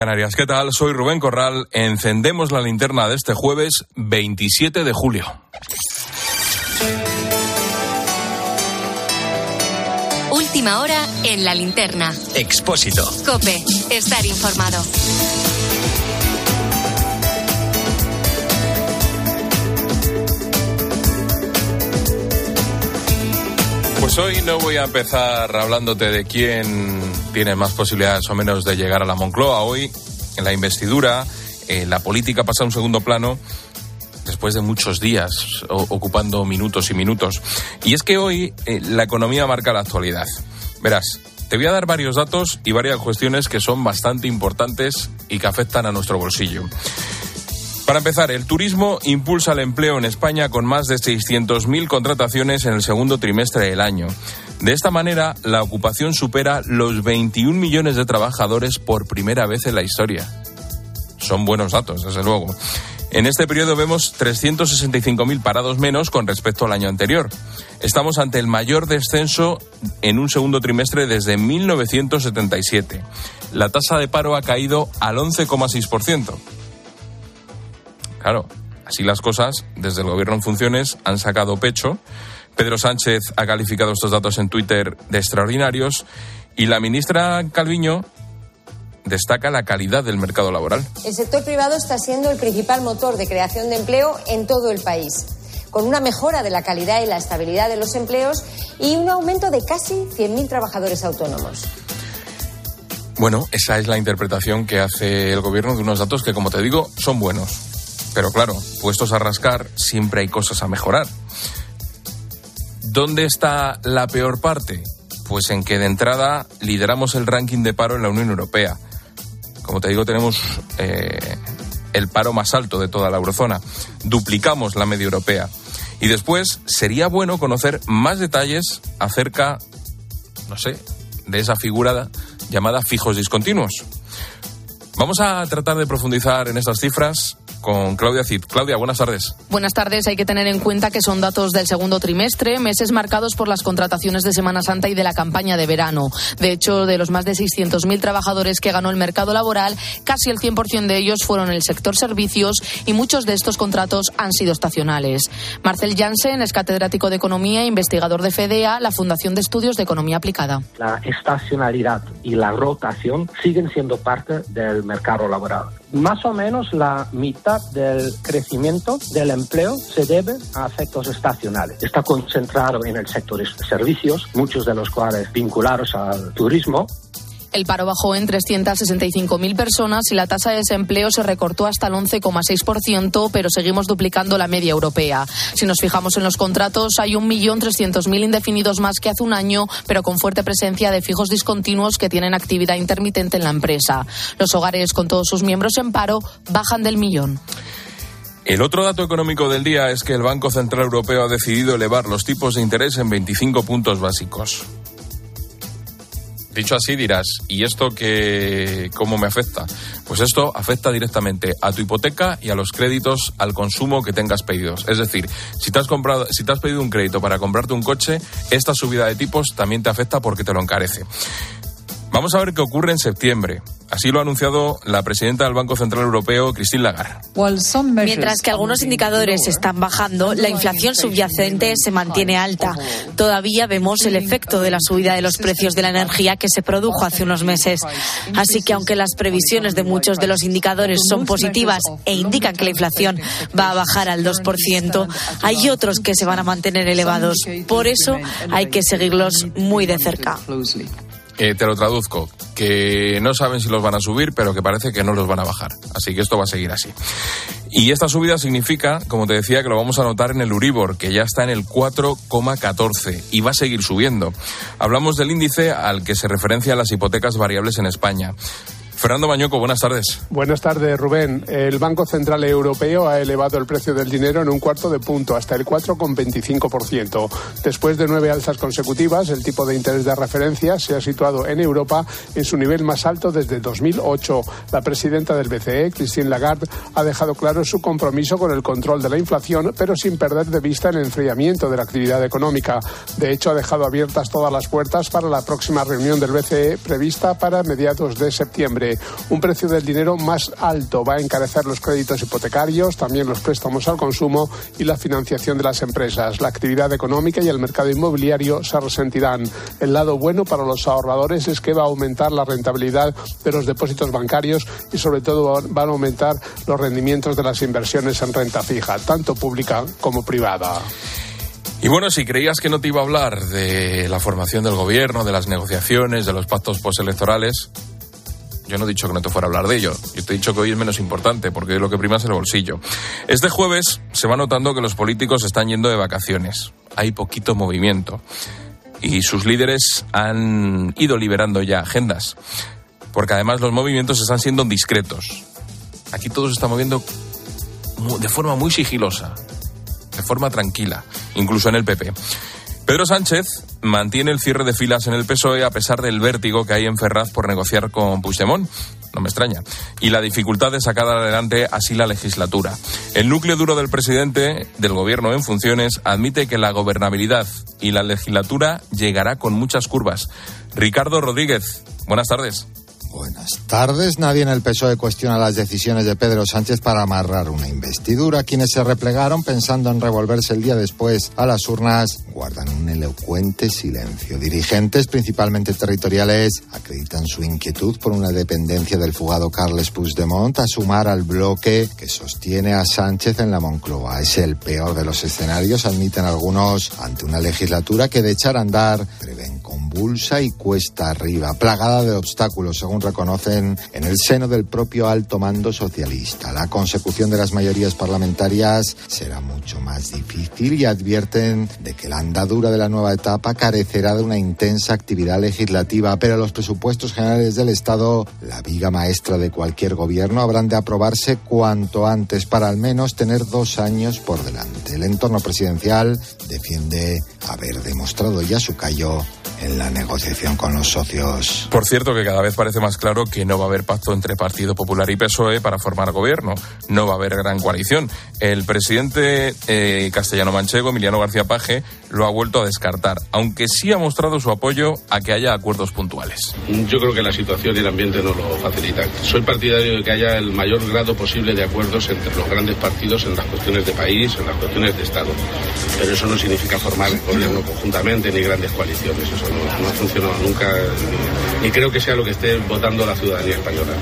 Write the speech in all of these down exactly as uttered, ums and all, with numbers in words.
Canarias, ¿qué tal? Soy Rubén Corral. Encendemos la linterna de este jueves veintisiete de julio. Última hora en la linterna. Expósito. COPE. Estar informado. Pues hoy no voy a empezar hablándote de quién tiene más posibilidades o menos de llegar a la Moncloa. Hoy, en la investidura, eh, la política pasa a un segundo plano después de muchos días o, ocupando minutos y minutos. Y es que hoy eh, la economía marca la actualidad. Verás, te voy a dar varios datos y varias cuestiones que son bastante importantes y que afectan a nuestro bolsillo. Para empezar, el turismo impulsa el empleo en España con más de seiscientas mil contrataciones en el segundo trimestre del año. De esta manera, la ocupación supera los veintiún millones de trabajadores por primera vez en la historia. Son buenos datos, desde luego. En este periodo vemos trescientos sesenta y cinco mil parados menos con respecto al año anterior. Estamos ante el mayor descenso en un segundo trimestre desde mil novecientos setenta y siete. La tasa de paro ha caído al once coma seis por ciento. Claro, así las cosas, desde el gobierno en funciones han sacado pecho. Pedro Sánchez ha calificado estos datos en Twitter de extraordinarios y la ministra Calviño destaca la calidad del mercado laboral. El sector privado está siendo el principal motor de creación de empleo en todo el país, con una mejora de la calidad y la estabilidad de los empleos y un aumento de casi cien mil trabajadores autónomos. Bueno, esa es la interpretación que hace el gobierno de unos datos que, como te digo, son buenos. Pero claro, puestos a rascar, siempre hay cosas a mejorar. ¿Dónde está la peor parte? Pues en que de entrada lideramos el ranking de paro en la Unión Europea. Como te digo, tenemos eh, el paro más alto de toda la eurozona. Duplicamos la media europea. Y después sería bueno conocer más detalles acerca, no sé, de esa figura llamada fijos discontinuos. Vamos a tratar de profundizar en estas cifras con Claudia Cid. Claudia, buenas tardes. Buenas tardes. Hay que tener en cuenta que son datos del segundo trimestre, meses marcados por las contrataciones de Semana Santa y de la campaña de verano. De hecho, de los más de seiscientos mil trabajadores que ganó el mercado laboral, casi el cien por ciento de ellos fueron en el sector servicios y muchos de estos contratos han sido estacionales. Marcel Jansen es catedrático de Economía e investigador de FEDEA, la Fundación de Estudios de Economía Aplicada. La estacionalidad y la rotación siguen siendo parte del mercado laboral. Más o menos la mitad del crecimiento del empleo se debe a efectos estacionales. Está concentrado en el sector de servicios, muchos de los cuales vinculados al turismo. El paro bajó en trescientas sesenta y cinco mil personas y la tasa de desempleo se recortó hasta el once coma seis por ciento, pero seguimos duplicando la media europea. Si nos fijamos en los contratos, hay un millón trescientos mil indefinidos más que hace un año, pero con fuerte presencia de fijos discontinuos que tienen actividad intermitente en la empresa. Los hogares con todos sus miembros en paro bajan del millón. El otro dato económico del día es que el Banco Central Europeo ha decidido elevar los tipos de interés en veinticinco puntos básicos. Dicho así dirás, ¿y esto qué, cómo me afecta? Pues esto afecta directamente a tu hipoteca y a los créditos al consumo que tengas pedidos. Es decir, si te has comprado, si te has pedido un crédito para comprarte un coche, esta subida de tipos también te afecta porque te lo encarece. Vamos a ver qué ocurre en septiembre. Así lo ha anunciado la presidenta del Banco Central Europeo, Christine Lagarde. Mientras que algunos indicadores están bajando, la inflación subyacente se mantiene alta. Todavía vemos el efecto de la subida de los precios de la energía que se produjo hace unos meses. Así que aunque las previsiones de muchos de los indicadores son positivas e indican que la inflación va a bajar al dos por ciento, hay otros que se van a mantener elevados. Por eso hay que seguirlos muy de cerca. Eh, te lo traduzco, que no saben si los van a subir, pero que parece que no los van a bajar. Así que esto va a seguir así. Y esta subida significa, como te decía, que lo vamos a notar en el Euribor, que ya está en el cuatro coma catorce y va a seguir subiendo. Hablamos del índice al que se referencian las hipotecas variables en España. Fernando Mañoco, buenas tardes. Buenas tardes, Rubén. El Banco Central Europeo ha elevado el precio del dinero en un cuarto de punto, hasta el cuatro coma veinticinco por ciento. Después de nueve alzas consecutivas, el tipo de interés de referencia se ha situado en Europa en su nivel más alto desde dos mil ocho. La presidenta del B C E, Christine Lagarde, ha dejado claro su compromiso con el control de la inflación, pero sin perder de vista el enfriamiento de la actividad económica. De hecho, ha dejado abiertas todas las puertas para la próxima reunión del B C E prevista para mediados de septiembre. P. Un precio del dinero más alto va a encarecer los créditos hipotecarios, también los préstamos al consumo y la financiación de las empresas. La actividad económica y el mercado inmobiliario se resentirán. El lado bueno para los ahorradores es que va a aumentar la rentabilidad de los depósitos bancarios y sobre todo van a aumentar los rendimientos de las inversiones en renta fija, tanto pública como privada. Y bueno, si creías que no te iba a hablar de la formación del gobierno, de las negociaciones, de los pactos postelectorales, yo no he dicho que no te fuera a hablar de ello. Yo te he dicho que hoy es menos importante, porque lo que prima es el bolsillo. Este jueves se va notando que los políticos están yendo de vacaciones. Hay poquito movimiento. Y sus líderes han ido liberando ya agendas. Porque además los movimientos están siendo discretos. Aquí todo se está moviendo de forma muy sigilosa, de forma tranquila, incluso en el P P. Pedro Sánchez mantiene el cierre de filas en el P S O E a pesar del vértigo que hay en Ferraz por negociar con Puigdemont. No me extraña. Y la dificultad de sacar adelante así la legislatura. El núcleo duro del presidente del gobierno en funciones admite que la gobernabilidad y la legislatura llegará con muchas curvas. Ricardo Rodríguez, buenas tardes. Buenas tardes. Nadie en el P S O E cuestiona las decisiones de Pedro Sánchez para amarrar una investidura. Quienes se replegaron pensando en revolverse el día después a las urnas guardan un elocuente silencio. Dirigentes, principalmente territoriales, acreditan su inquietud por una dependencia del fugado Carles Puigdemont a sumar al bloque que sostiene a Sánchez en la Moncloa. Es el peor de los escenarios, admiten algunos, ante una legislatura que de echar a andar prevén convulsa y cuesta arriba, plagada de obstáculos, según reconocen en el seno del propio alto mando socialista. La consecución de las mayorías parlamentarias será mucho más difícil y advierten de que la andadura de la nueva etapa carecerá de una intensa actividad legislativa, pero los presupuestos generales del Estado, la viga maestra de cualquier gobierno, habrán de aprobarse cuanto antes para al menos tener dos años por delante. El entorno presidencial defiende haber demostrado ya su callo en la negociación con los socios. Por cierto, que cada vez parece más claro que no va a haber pacto entre Partido Popular y P S O E para formar gobierno. No va a haber gran coalición. El presidente eh, castellano-manchego, Emiliano García Paje, lo ha vuelto a descartar, aunque sí ha mostrado su apoyo a que haya acuerdos puntuales. Yo creo que la situación y el ambiente no lo facilitan. Soy partidario de que haya el mayor grado posible de acuerdos entre los grandes partidos en las cuestiones de país, en las cuestiones de Estado. Pero eso no significa formar gobierno conjuntamente ni grandes coaliciones. Eso no, no ha funcionado nunca, ni, ni creo que sea lo que esté votando la ciudadanía española.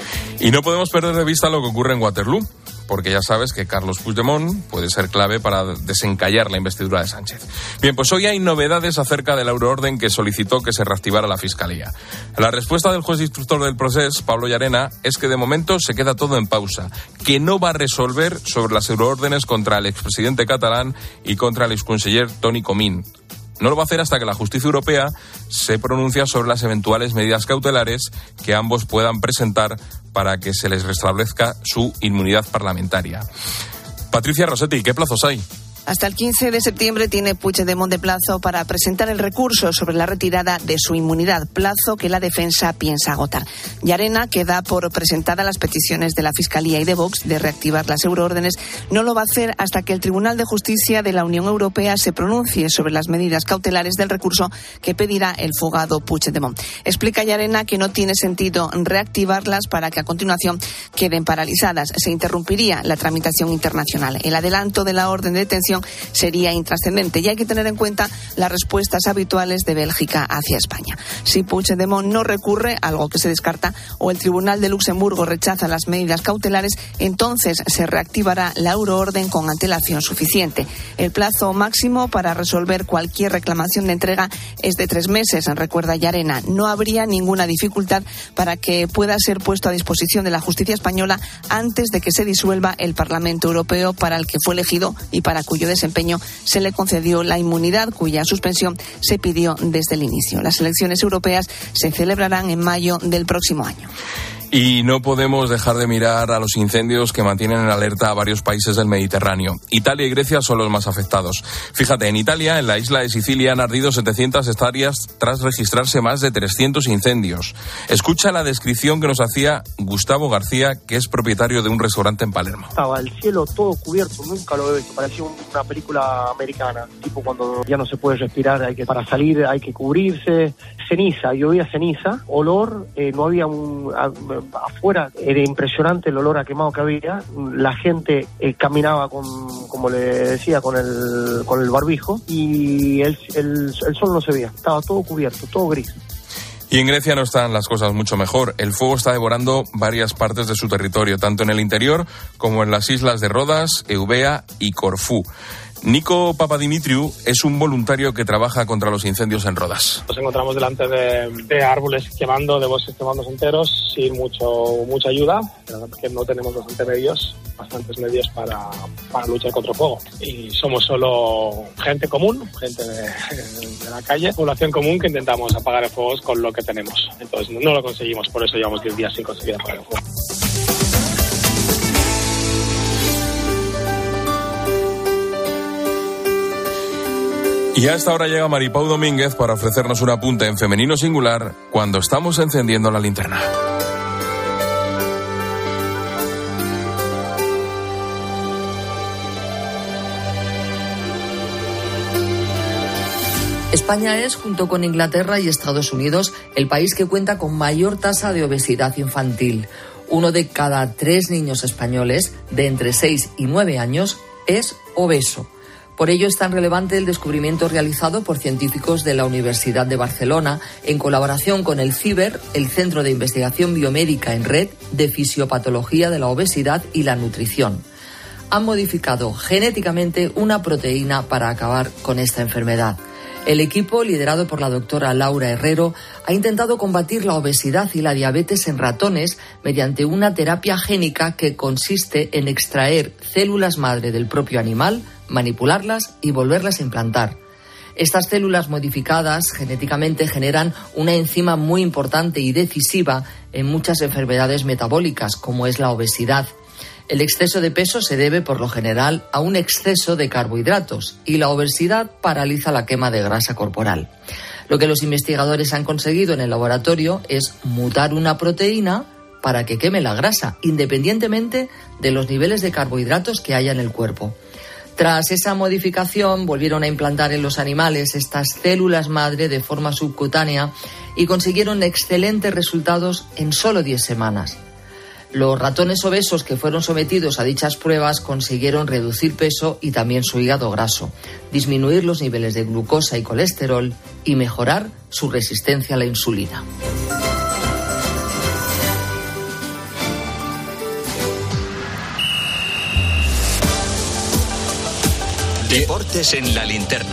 Y no podemos perder de vista lo que ocurre en Waterloo, porque ya sabes que Carlos Puigdemont puede ser clave para desencallar la investidura de Sánchez. Bien, pues hoy hay novedades acerca de la euroorden que solicitó que se reactivara la Fiscalía. La respuesta del juez instructor del proceso, Pablo Llarena, es que de momento se queda todo en pausa, que no va a resolver sobre las euroórdenes contra el expresidente catalán y contra el exconseller Toni Comín. No lo va a hacer hasta que la justicia europea se pronuncie sobre las eventuales medidas cautelares que ambos puedan presentar para que se les restablezca su inmunidad parlamentaria. Patricia Rossetti, ¿qué plazos hay? Hasta el quince de septiembre tiene Puigdemont de plazo para presentar el recurso sobre la retirada de su inmunidad, plazo que la defensa piensa agotar. Llarena, que da por presentada las peticiones de la Fiscalía y de Vox de reactivar las euroórdenes, no lo va a hacer hasta que el Tribunal de Justicia de la Unión Europea se pronuncie sobre las medidas cautelares del recurso que pedirá el fugado Puigdemont. Explica Llarena que no tiene sentido reactivarlas para que a continuación queden paralizadas. Se interrumpiría la tramitación internacional. El adelanto de la orden de detención sería intrascendente y hay que tener en cuenta las respuestas habituales de Bélgica hacia España. Si Puigdemont no recurre, algo que se descarta, o el Tribunal de Luxemburgo rechaza las medidas cautelares, entonces se reactivará la euroorden con antelación suficiente. El plazo máximo para resolver cualquier reclamación de entrega es de tres meses, recuerda Llarena. No habría ninguna dificultad para que pueda ser puesto a disposición de la justicia española antes de que se disuelva el Parlamento Europeo, para el que fue elegido y para cuyo desempeño se le concedió la inmunidad, cuya suspensión se pidió desde el inicio. Las elecciones europeas se celebrarán en mayo del próximo año. Y no podemos dejar de mirar a los incendios que mantienen en alerta a varios países del Mediterráneo. Italia y Grecia son los más afectados. Fíjate, en Italia, en la isla de Sicilia, han ardido setecientas hectáreas tras registrarse más de trescientos incendios. Escucha la descripción que nos hacía Gustavo García, que es propietario de un restaurante en Palermo. Estaba el cielo todo cubierto, nunca lo he visto, parecía una película americana, tipo cuando ya no se puede respirar, hay que para salir hay que cubrirse. Ceniza, llovía ceniza, olor, eh, no había un... afuera era impresionante el olor a quemado que había. La gente eh, caminaba con, como le decía, con el con el barbijo y el, el, el sol no se veía. Estaba todo cubierto, todo gris. Y en Grecia no están las cosas mucho mejor. El fuego está devorando varias partes de su territorio, tanto en el interior como en las islas de Rodas, Eubea y Corfú. Nico Papadimitriou es un voluntario que trabaja contra los incendios en Rodas. Nos encontramos delante de, de árboles quemando, de bosques quemando enteros, sin mucho mucha ayuda, porque no tenemos bastante medios, bastantes medios para, para luchar contra el fuego. Y somos solo gente común, gente de, de la calle, población común que intentamos apagar el fuego con lo que tenemos. Entonces no lo conseguimos, por eso llevamos diez días sin conseguir apagar el fuego. Y a esta hora llega Maripau Domínguez para ofrecernos un apunte en femenino singular cuando estamos encendiendo la linterna. España es, junto con Inglaterra y Estados Unidos, el país que cuenta con mayor tasa de obesidad infantil. Uno de cada tres niños españoles de entre seis y nueve años es obeso. Por ello es tan relevante el descubrimiento realizado por científicos de la Universidad de Barcelona en colaboración con el CIBER, el Centro de Investigación Biomédica en Red de Fisiopatología de la Obesidad y la Nutrición. Han modificado genéticamente una proteína para acabar con esta enfermedad. El equipo, liderado por la doctora Laura Herrero, ha intentado combatir la obesidad y la diabetes en ratones mediante una terapia génica que consiste en extraer células madre del propio animal, manipularlas y volverlas a implantar. Estas células modificadas genéticamente generan una enzima muy importante y decisiva en muchas enfermedades metabólicas, como es la obesidad. El exceso de peso se debe, por lo general, a un exceso de carbohidratos y la obesidad paraliza la quema de grasa corporal. Lo que los investigadores han conseguido en el laboratorio es mutar una proteína para que queme la grasa, independientemente de los niveles de carbohidratos que haya en el cuerpo. Tras esa modificación, volvieron a implantar en los animales estas células madre de forma subcutánea y consiguieron excelentes resultados en solo diez semanas. Los ratones obesos que fueron sometidos a dichas pruebas consiguieron reducir peso y también su hígado graso, disminuir los niveles de glucosa y colesterol y mejorar su resistencia a la insulina. Deportes en la linterna.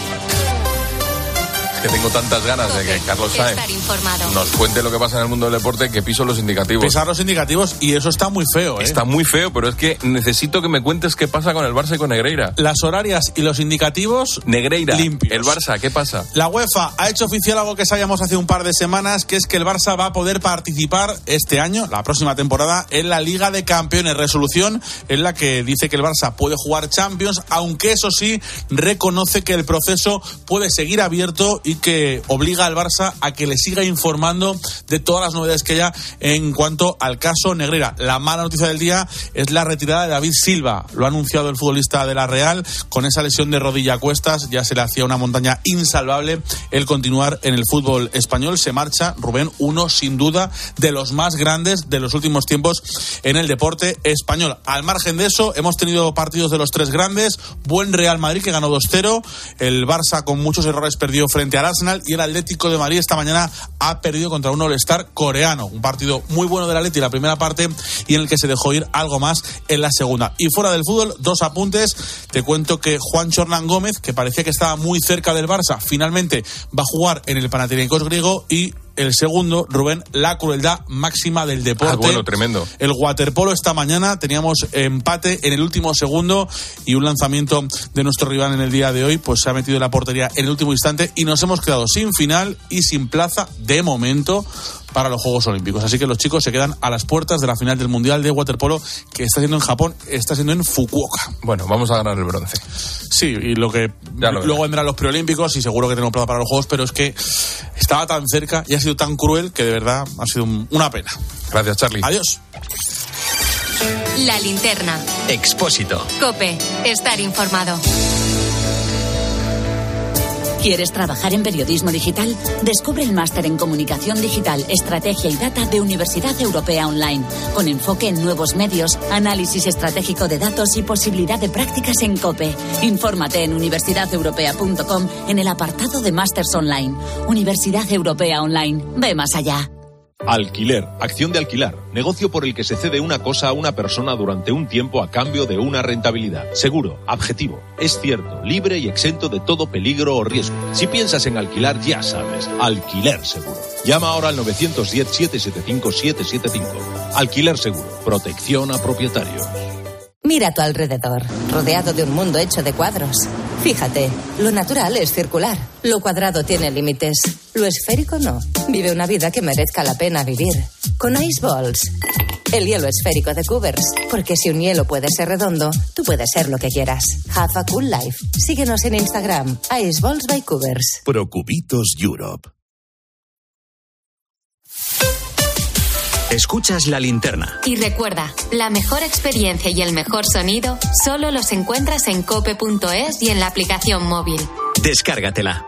Que tengo tantas ganas de que Carlos Sainz nos cuente lo que pasa en el mundo del deporte que piso los indicativos. Pisar los indicativos y eso está muy feo, ¿eh? Está muy feo, pero es que necesito que me cuentes qué pasa con el Barça y con Negreira. Las horarias y los indicativos Negreira, limpios. El Barça, ¿qué pasa? La UEFA ha hecho oficial algo que sabíamos hace un par de semanas, que es que el Barça va a poder participar este año, la próxima temporada, en la Liga de Campeones. Resolución en la que dice que el Barça puede jugar Champions, aunque eso sí, reconoce que el proceso puede seguir abierto y que obliga al Barça a que le siga informando de todas las novedades que haya en cuanto al caso Negreira. La mala noticia del día es la retirada de David Silva. Lo ha anunciado el futbolista de la Real. Con esa lesión de rodilla a cuestas ya se le hacía una montaña insalvable el continuar en el fútbol español. Se marcha Rubén, uno sin duda de los más grandes de los últimos tiempos en el deporte español. Al margen de eso, hemos tenido partidos de los tres grandes. Buen Real Madrid que ganó dos cero. El Barça con muchos errores perdió frente al Arsenal y el Atlético de Madrid esta mañana ha perdido contra un All-Star coreano. Un partido muy bueno del Atleti en la primera parte y en el que se dejó ir algo más en la segunda. Y fuera del fútbol, dos apuntes. Te cuento que Juancho Hernán Gómez, que parecía que estaba muy cerca del Barça, finalmente va a jugar en el Panathinaikos griego. Y el segundo, Rubén, la crueldad máxima del deporte. Ah, bueno, tremendo. El waterpolo esta mañana, teníamos empate en el último segundo y un lanzamiento de nuestro rival en el día de hoy, pues se ha metido en la portería en el último instante y nos hemos quedado sin final y sin plaza de momento para los Juegos Olímpicos. Así que los chicos se quedan a las puertas de la final del Mundial de Waterpolo que está haciendo en Japón, está siendo en Fukuoka. Bueno, vamos a ganar el bronce. Sí, y lo que lo luego vendrán los preolímpicos y seguro que tenemos plaza para los Juegos, pero es que estaba tan cerca y ha sido tan cruel que de verdad ha sido un, una pena. Gracias, Charlie. Adiós. La linterna. Expósito. COPE. Estar informado. ¿Quieres trabajar en periodismo digital? Descubre el máster en Comunicación Digital, Estrategia y Data de Universidad Europea Online, con enfoque en nuevos medios, análisis estratégico de datos y posibilidad de prácticas en COPE. Infórmate en universidad europea punto com en el apartado de Másters Online. Universidad Europea Online. Ve más allá. Alquiler, acción de alquilar, negocio por el que se cede una cosa a una persona durante un tiempo a cambio de una rentabilidad. Seguro, objetivo, es cierto, libre y exento de todo peligro o riesgo. Si piensas en alquilar, ya sabes, Alquiler Seguro. Llama ahora al nueve uno cero, siete siete cinco, siete siete cinco. Alquiler Seguro, protección a propietarios. Mira a tu alrededor, rodeado de un mundo hecho de cuadros. Fíjate, lo natural es circular, lo cuadrado tiene límites, lo esférico no. Vive una vida que merezca la pena vivir. Con Ice Balls, el hielo esférico de Cubers. Porque si un hielo puede ser redondo, tú puedes ser lo que quieras. Have a cool life. Síguenos en Instagram, Ice Balls by Cubers. Procubitos Europe. Escuchas La Linterna. Y recuerda, la mejor experiencia y el mejor sonido solo los encuentras en cope punto es y en la aplicación móvil. Descárgatela.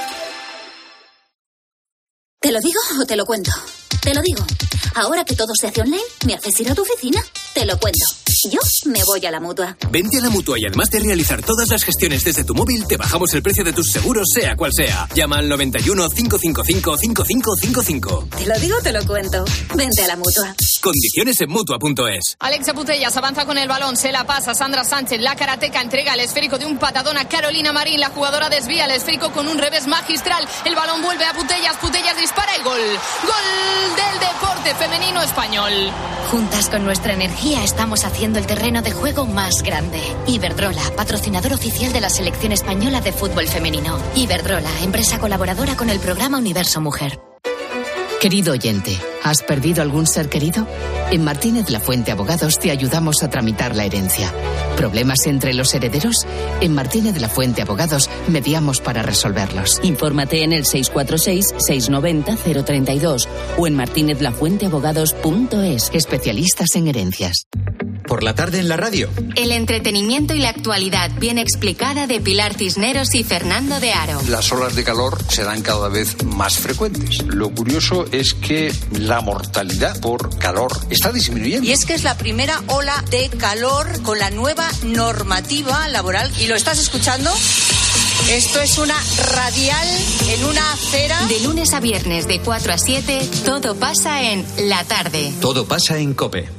¿Te lo digo o te lo cuento? Te lo digo. Ahora que todo se hace online, ¿me haces ir a tu oficina? Te lo cuento. Yo me voy a la Mutua. Vente a la Mutua y además de realizar todas las gestiones desde tu móvil, te bajamos el precio de tus seguros, sea cual sea. Llama al noventa y uno, cinco cinco cinco, cinco cinco cinco cinco. Te lo digo, te lo cuento. Vente a la Mutua. Condiciones en Mutua punto es. Alexia Putellas avanza con el balón, se la pasa Sandra Sánchez, la karateca entrega el esférico de un patadón a Carolina Marín, la jugadora desvía el esférico con un revés magistral, el balón vuelve a Putellas, Putellas dispara y gol. Gol del deporte femenino español. Juntas con nuestra energía estamos haciendo el terreno de juego más grande. Iberdrola, patrocinador oficial de la selección española de fútbol femenino. Iberdrola, empresa colaboradora con el programa Universo Mujer. Querido oyente, ¿has perdido algún ser querido? En Martínez La Fuente Abogados te ayudamos a tramitar la herencia. ¿Problemas entre los herederos? En Martínez La Fuente Abogados mediamos para resolverlos. Infórmate en el seis cuatro seis, seis nueve cero, cero tres dos o en martínez la fuente abogados punto es. Especialistas en herencias. Por la tarde en la radio. El entretenimiento y la actualidad bien explicada de Pilar Cisneros y Fernando de Aro. Las olas de calor serán cada vez más frecuentes. Lo curioso es que la mortalidad por calor está disminuyendo. Y es que es la primera ola de calor con la nueva normativa laboral. ¿Y lo estás escuchando? Esto es una radial en una acera. De lunes a viernes de cuatro a siete, todo pasa en La Tarde. Todo pasa en COPE.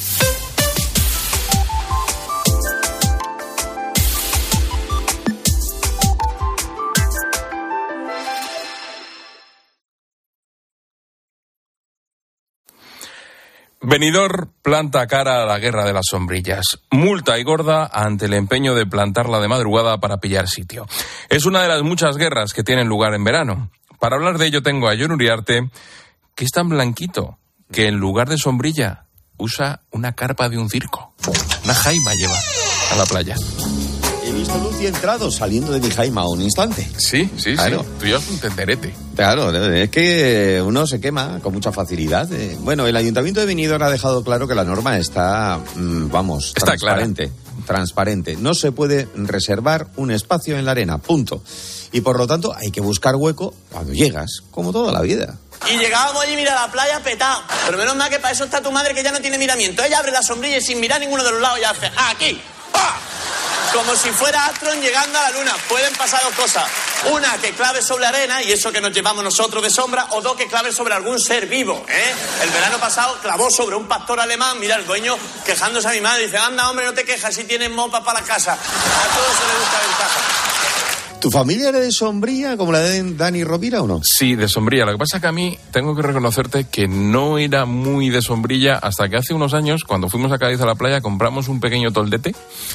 Benidorm planta cara a la guerra de las sombrillas. Multa y gorda ante el empeño de plantarla de madrugada para pillar sitio. Es una de las muchas guerras que tienen lugar en verano. Para hablar de ello tengo a Jon Uriarte, que es tan blanquito que en lugar de sombrilla usa una carpa de un circo. Una jaima lleva a la playa. He visto luz y entrado saliendo de mi jaima un instante. Sí, sí, claro. Sí. Tú ya es un tenderete. Claro, es que uno se quema con mucha facilidad. Bueno, el Ayuntamiento de Benidorm ha dejado claro que la norma está, vamos, está transparente. Clara. Transparente. No se puede reservar un espacio en la arena, punto. Y por lo tanto hay que buscar hueco cuando llegas, como toda la vida. Y llegábamos allí, mira, la playa petado. Pero menos mal que para eso está tu madre, que ya no tiene miramiento. Ella abre la sombrilla y sin mirar ninguno de los lados ya hace ¡aquí! ¡Ah! Como si fuera Astron llegando a la luna. Pueden pasar dos cosas. Una, que clave sobre arena, y eso que nos llevamos nosotros de sombra. O dos, que clave sobre algún ser vivo, ¿eh? El verano pasado clavó sobre un pastor alemán. Mira, el dueño quejándose a mi madre. Dice, anda, hombre, no te quejas, si tienes mopas para la casa. A todos se les gusta ventaja. ¿Tu familia era de sombrilla como la de Dani Rovira o no? Sí, de sombrilla. Lo que pasa es que a mí tengo que reconocerte que no era muy de sombrilla hasta que hace unos años, cuando fuimos a Cádiz a la playa, compramos un pequeño toldete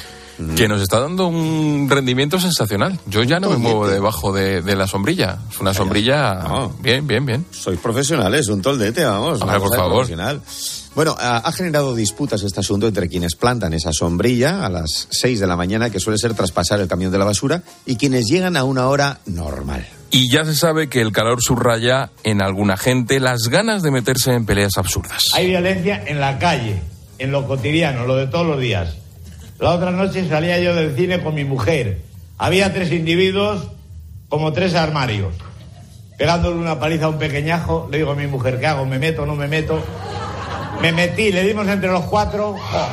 que nos está dando un rendimiento sensacional. Yo ya no me muevo debajo de, de la sombrilla. Es una sombrilla no. bien, bien, bien. Sois profesionales, un toldete, vamos. Hombre, por favor. Bueno, ha generado disputas este asunto entre quienes plantan esa sombrilla a las seis de la mañana, que suele ser traspasar el camión de la basura, y quienes llegan a una hora normal. Y ya se sabe que el calor subraya en alguna gente las ganas de meterse en peleas absurdas. Hay violencia en la calle, en lo cotidiano, lo de todos los días. La otra noche salía yo del cine con mi mujer. Había tres individuos como tres armarios, pegándole una paliza a un pequeñajo. Le digo a mi mujer, ¿qué hago? ¿Me meto o no me meto? Me metí, le dimos entre los cuatro. Oh.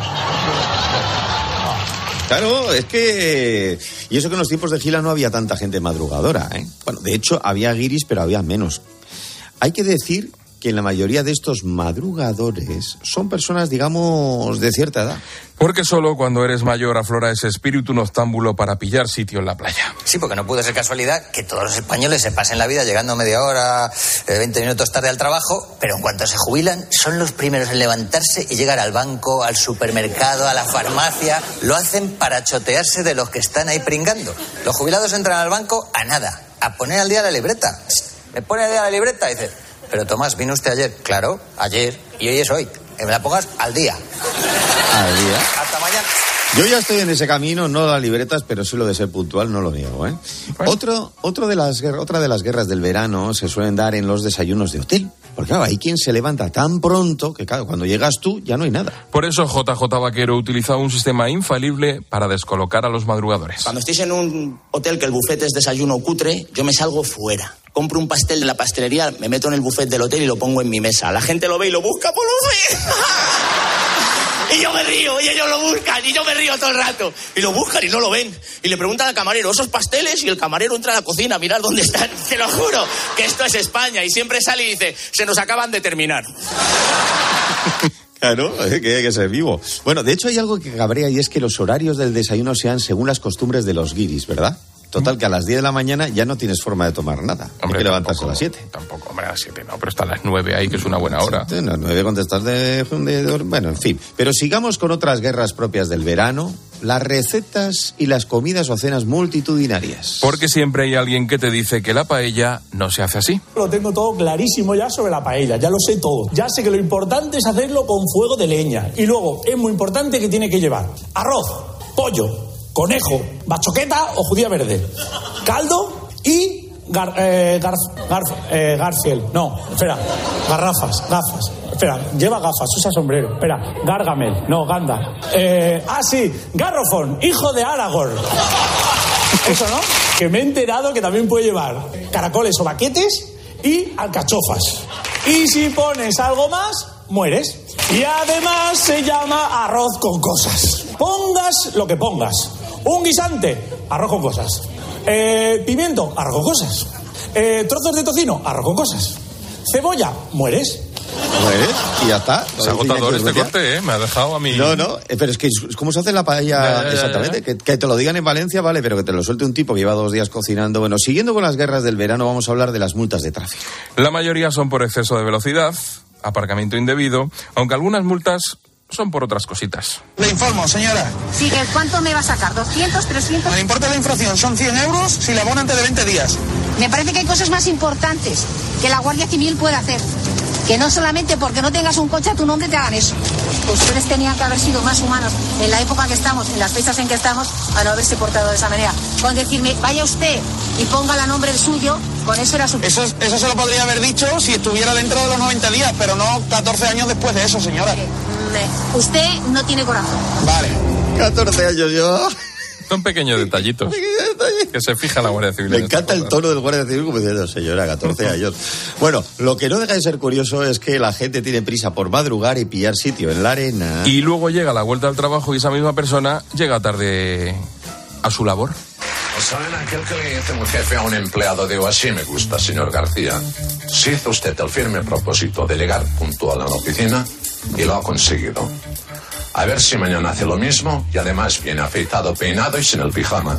Claro, es que... Y eso que en los tiempos de Gila no había tanta gente madrugadora, ¿eh? Bueno, de hecho, había guiris, pero había menos. Hay que decir que la mayoría de estos madrugadores son personas, digamos, de cierta edad. Porque solo cuando eres mayor aflora ese espíritu noctámbulo para pillar sitio en la playa. Sí, porque no puede ser casualidad que todos los españoles se pasen la vida llegando media hora, veinte minutos tarde al trabajo, pero en cuanto se jubilan son los primeros en levantarse y llegar al banco, al supermercado, a la farmacia. Lo hacen para chotearse de los que están ahí pringando. Los jubilados entran al banco a nada, a poner al día la libreta. Me pone al día la libreta y dice... Pero Tomás, ¿vino usted ayer? Claro, ayer. Y hoy es hoy. Que me la pongas al día. Al día. Hasta mañana. Yo ya estoy en ese camino, no las libretas, pero sí lo de ser puntual, no lo niego, ¿eh? Bueno. Otro, otro de las, otra de las guerras del verano se suelen dar en los desayunos de hotel. Porque claro, hay quien se levanta tan pronto que claro, cuando llegas tú ya no hay nada. Por eso J J Vaquero utiliza un sistema infalible para descolocar a los madrugadores. Cuando estéis en un hotel que el buffet es desayuno cutre, yo me salgo fuera. Compro un pastel de la pastelería, me meto en el buffet del hotel y lo pongo en mi mesa. La gente lo ve y lo busca por un fin. Y yo me río, y ellos lo buscan, y yo me río todo el rato. Y lo buscan y no lo ven. Y le preguntan al camarero, ¿esos pasteles? Y el camarero entra a la cocina a mirar dónde están. Te lo juro, que esto es España. Y siempre sale y dice, se nos acaban de terminar. Claro, que hay que ser vivo. Bueno, de hecho hay algo que cabrea y es que los horarios del desayuno sean según las costumbres de los guiris, ¿verdad? Total, que a las diez de la mañana ya no tienes forma de tomar nada. Hombre, hay que levantarse tampoco, a las siete. Tampoco, hombre, a las siete no, pero hasta las nueve ahí, que es una buena hora. Sí, a las nueve contestas de, de, de... Bueno, en fin. Pero sigamos con otras guerras propias del verano. Las recetas y las comidas o cenas multitudinarias. Porque siempre hay alguien que te dice que la paella no se hace así. Lo tengo todo clarísimo ya sobre la paella, ya lo sé todo. Ya sé que lo importante es hacerlo con fuego de leña. Y luego, es muy importante que tiene que llevar arroz, pollo, conejo, bachoqueta o judía verde, caldo y gar, eh, gar, gar, eh, garfiel. No, espera, garrafas, gafas. Espera, lleva gafas, usa sombrero. Espera, Gargamel, no, Ganda. Eh, ah, sí, Garrofón, hijo de Aragorn. Eso, ¿no? Que me he enterado que también puede llevar caracoles o baquetes y alcachofas. Y si pones algo más, mueres. Y además se llama arroz con cosas. Pongas lo que pongas. Un guisante, arroz con cosas. Eh, pimiento, arroz con cosas. Eh, trozos de tocino, arroz con cosas. Cebolla, mueres. ¿Mueres? Y ya está. Es agotador este corte, ¿eh? Me ha dejado a mí... No, no, pero es que ¿cómo se hace la paella ya, ya, ya, exactamente? ya. Que, que te lo digan en Valencia, vale, pero que te lo suelte un tipo que lleva dos días cocinando. Bueno, siguiendo con las guerras del verano, vamos a hablar de las multas de tráfico. La mayoría son por exceso de velocidad, aparcamiento indebido, aunque algunas multas son por otras cositas. Le informo, señora. Sí, ¿cuánto me va a sacar? ¿doscientos, trescientos? El importe de la infracción son cien euros si le abona antes de veinte días. Me parece que hay cosas más importantes que la Guardia Civil puede hacer. Que no solamente porque no tengas un coche a tu nombre te hagan eso. Ustedes tenían que haber sido más humanos en la época que estamos, en las fechas en que estamos, a no haberse portado de esa manera. Con decirme, vaya usted y ponga a nombre el suyo, con eso era suficiente. Eso, eso se lo podría haber dicho si estuviera dentro de los noventa días, pero no catorce años después de eso, señora. Me, usted no tiene corazón. Vale. catorce años yo... Son pequeños detallitos que se fija la Guardia Civil. Me encanta el tono del Guardia Civil como diciendo, señora, catorce años. Bueno, lo que no deja de ser curioso es que la gente tiene prisa por madrugar y pillar sitio en la arena. Y luego llega la vuelta al trabajo y esa misma persona llega tarde a su labor. ¿Saben aquel que le dice un jefe a un empleado? Digo, así me gusta, señor García. Si hizo usted el firme propósito de llegar puntual a la oficina y lo ha conseguido. A ver si mañana hace lo mismo y además viene afeitado, peinado y sin el pijama.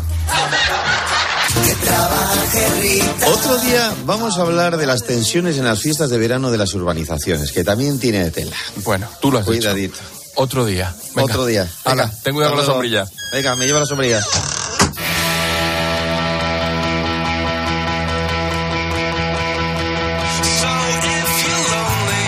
Otro día vamos a hablar de las tensiones en las fiestas de verano de las urbanizaciones, que también tiene tela. Bueno, tú lo has Cuidadito. dicho. Otro día. Venga. Otro día. Venga, ten cuidado con la sombrilla. Venga, me lleva la sombrilla.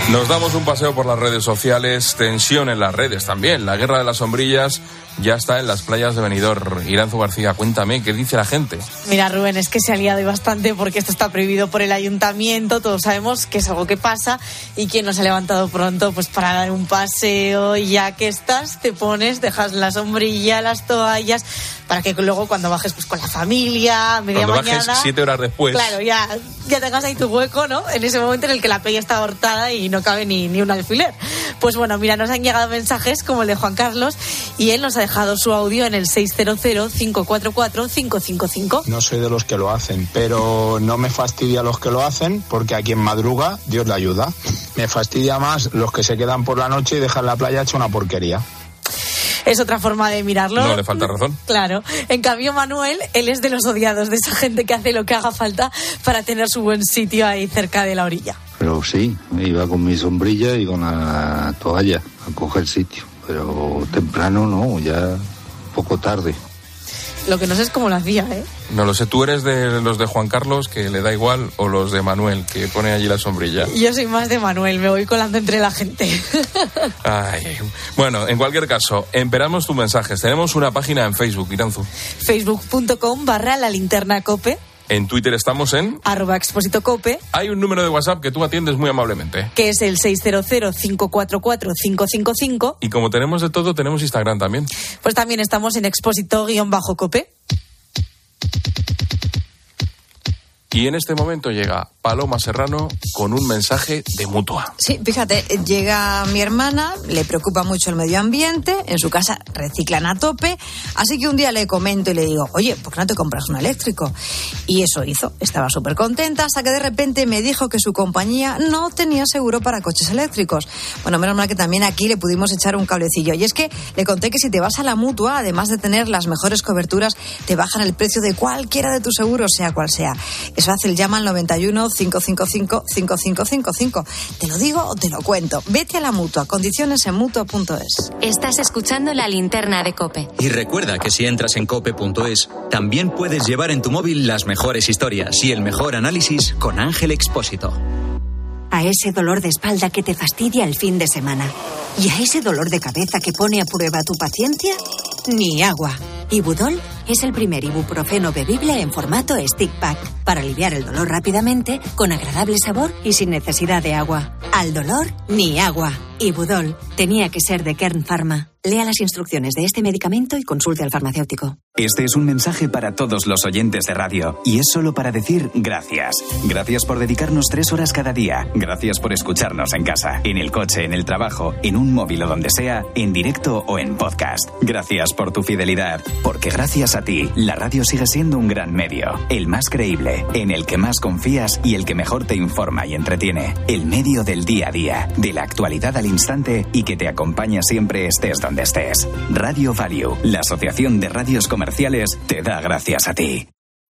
Nos damos un paseo por las redes sociales, tensión en las redes también. La guerra de las sombrillas ya está en las playas de Benidorm. Iranzu García, cuéntame, ¿qué dice la gente? Mira, Rubén, es que se ha liado bastante porque esto está prohibido por el ayuntamiento. Todos sabemos que es algo que pasa y quien no se ha levantado pronto pues para dar un paseo, ya que estás, te pones, dejas la sombrilla, las toallas, para que luego cuando bajes pues con la familia, media cuando mañana... Cuando bajes siete horas después... Claro, ya, ya tengas ahí tu hueco, ¿no? En ese momento en el que la playa está hortada y no cabe ni, ni un alfiler. Pues bueno, mira, nos han llegado mensajes como el de Juan Carlos y él nos ha dejado su audio en el seis cero cero, cinco cuatro cuatro, cinco cinco cinco. No soy de los que lo hacen, pero no me fastidia los que lo hacen porque a quien madruga, Dios le ayuda. Me fastidia más los que se quedan por la noche y dejan la playa hecha una porquería. Es otra forma de mirarlo. No le falta razón. Claro. En cambio, Manuel, él es de los odiados, de esa gente que hace lo que haga falta para tener su buen sitio ahí cerca de la orilla. Pero sí, iba con mi sombrilla y con la toalla a coger sitio. Pero temprano no, ya poco tarde. Lo que no sé es cómo lo hacía, ¿eh? No lo sé, ¿tú eres de los de Juan Carlos, que le da igual, o los de Manuel, que pone allí la sombrilla? Yo soy más de Manuel, me voy colando entre la gente. Ay. Bueno, en cualquier caso, esperamos tus mensajes. Tenemos una página en Facebook, Iranzu. Facebook.com barra la linterna cope. En Twitter estamos en... arroba Expósito Cope. Hay un número de WhatsApp que tú atiendes muy amablemente. Que es el seis cero cero, cinco cuatro cuatro, cinco cinco cinco. Y como tenemos de todo, tenemos Instagram también. Pues también estamos en Expósito-Cope. Y en este momento llega Paloma Serrano con un mensaje de Mutua. Sí, fíjate, llega mi hermana, le preocupa mucho el medio ambiente, en su casa reciclan a tope, así que un día le comento y le digo, oye, ¿por qué no te compras un eléctrico? Y eso hizo, estaba súper contenta, hasta que de repente me dijo que su compañía no tenía seguro para coches eléctricos. Bueno, menos mal que también aquí le pudimos echar un cablecillo. Y es que le conté que si te vas a la Mutua, además de tener las mejores coberturas, te bajan el precio de cualquiera de tus seguros, sea cual sea. Es fácil, llama al noventa y uno, cinco cinco cinco, cinco cinco cinco cinco. ¿Te lo digo o te lo cuento? Vete a la Mutua, condiciones en mutua punto es. Estás escuchando La Linterna de COPE. Y recuerda que si entras en cope punto es, también puedes llevar en tu móvil las mejores historias y el mejor análisis con Ángel Expósito. A ese dolor de espalda que te fastidia el fin de semana. Y a ese dolor de cabeza que pone a prueba tu paciencia, ni agua. Ibudol es el primer ibuprofeno bebible en formato stick pack para aliviar el dolor rápidamente, con agradable sabor y sin necesidad de agua. Al dolor, ni agua. Ibudol tenía que ser de Kern Pharma. Lea las instrucciones de este medicamento y consulte al farmacéutico. Este es un mensaje para todos los oyentes de radio y es solo para decir gracias. Gracias por dedicarnos tres horas cada día. Gracias por escucharnos en casa, en el coche, en el trabajo, en un móvil o donde sea, en directo o en podcast. Gracias por tu fidelidad, porque gracias a ti, la radio sigue siendo un gran medio, el más creíble, en el que más confías y el que mejor te informa y entretiene. El medio del día a día, de la actualidad al instante y que te acompaña siempre estés donde estés. Radio Value, la Asociación de Radios Comerciales, te da gracias a ti.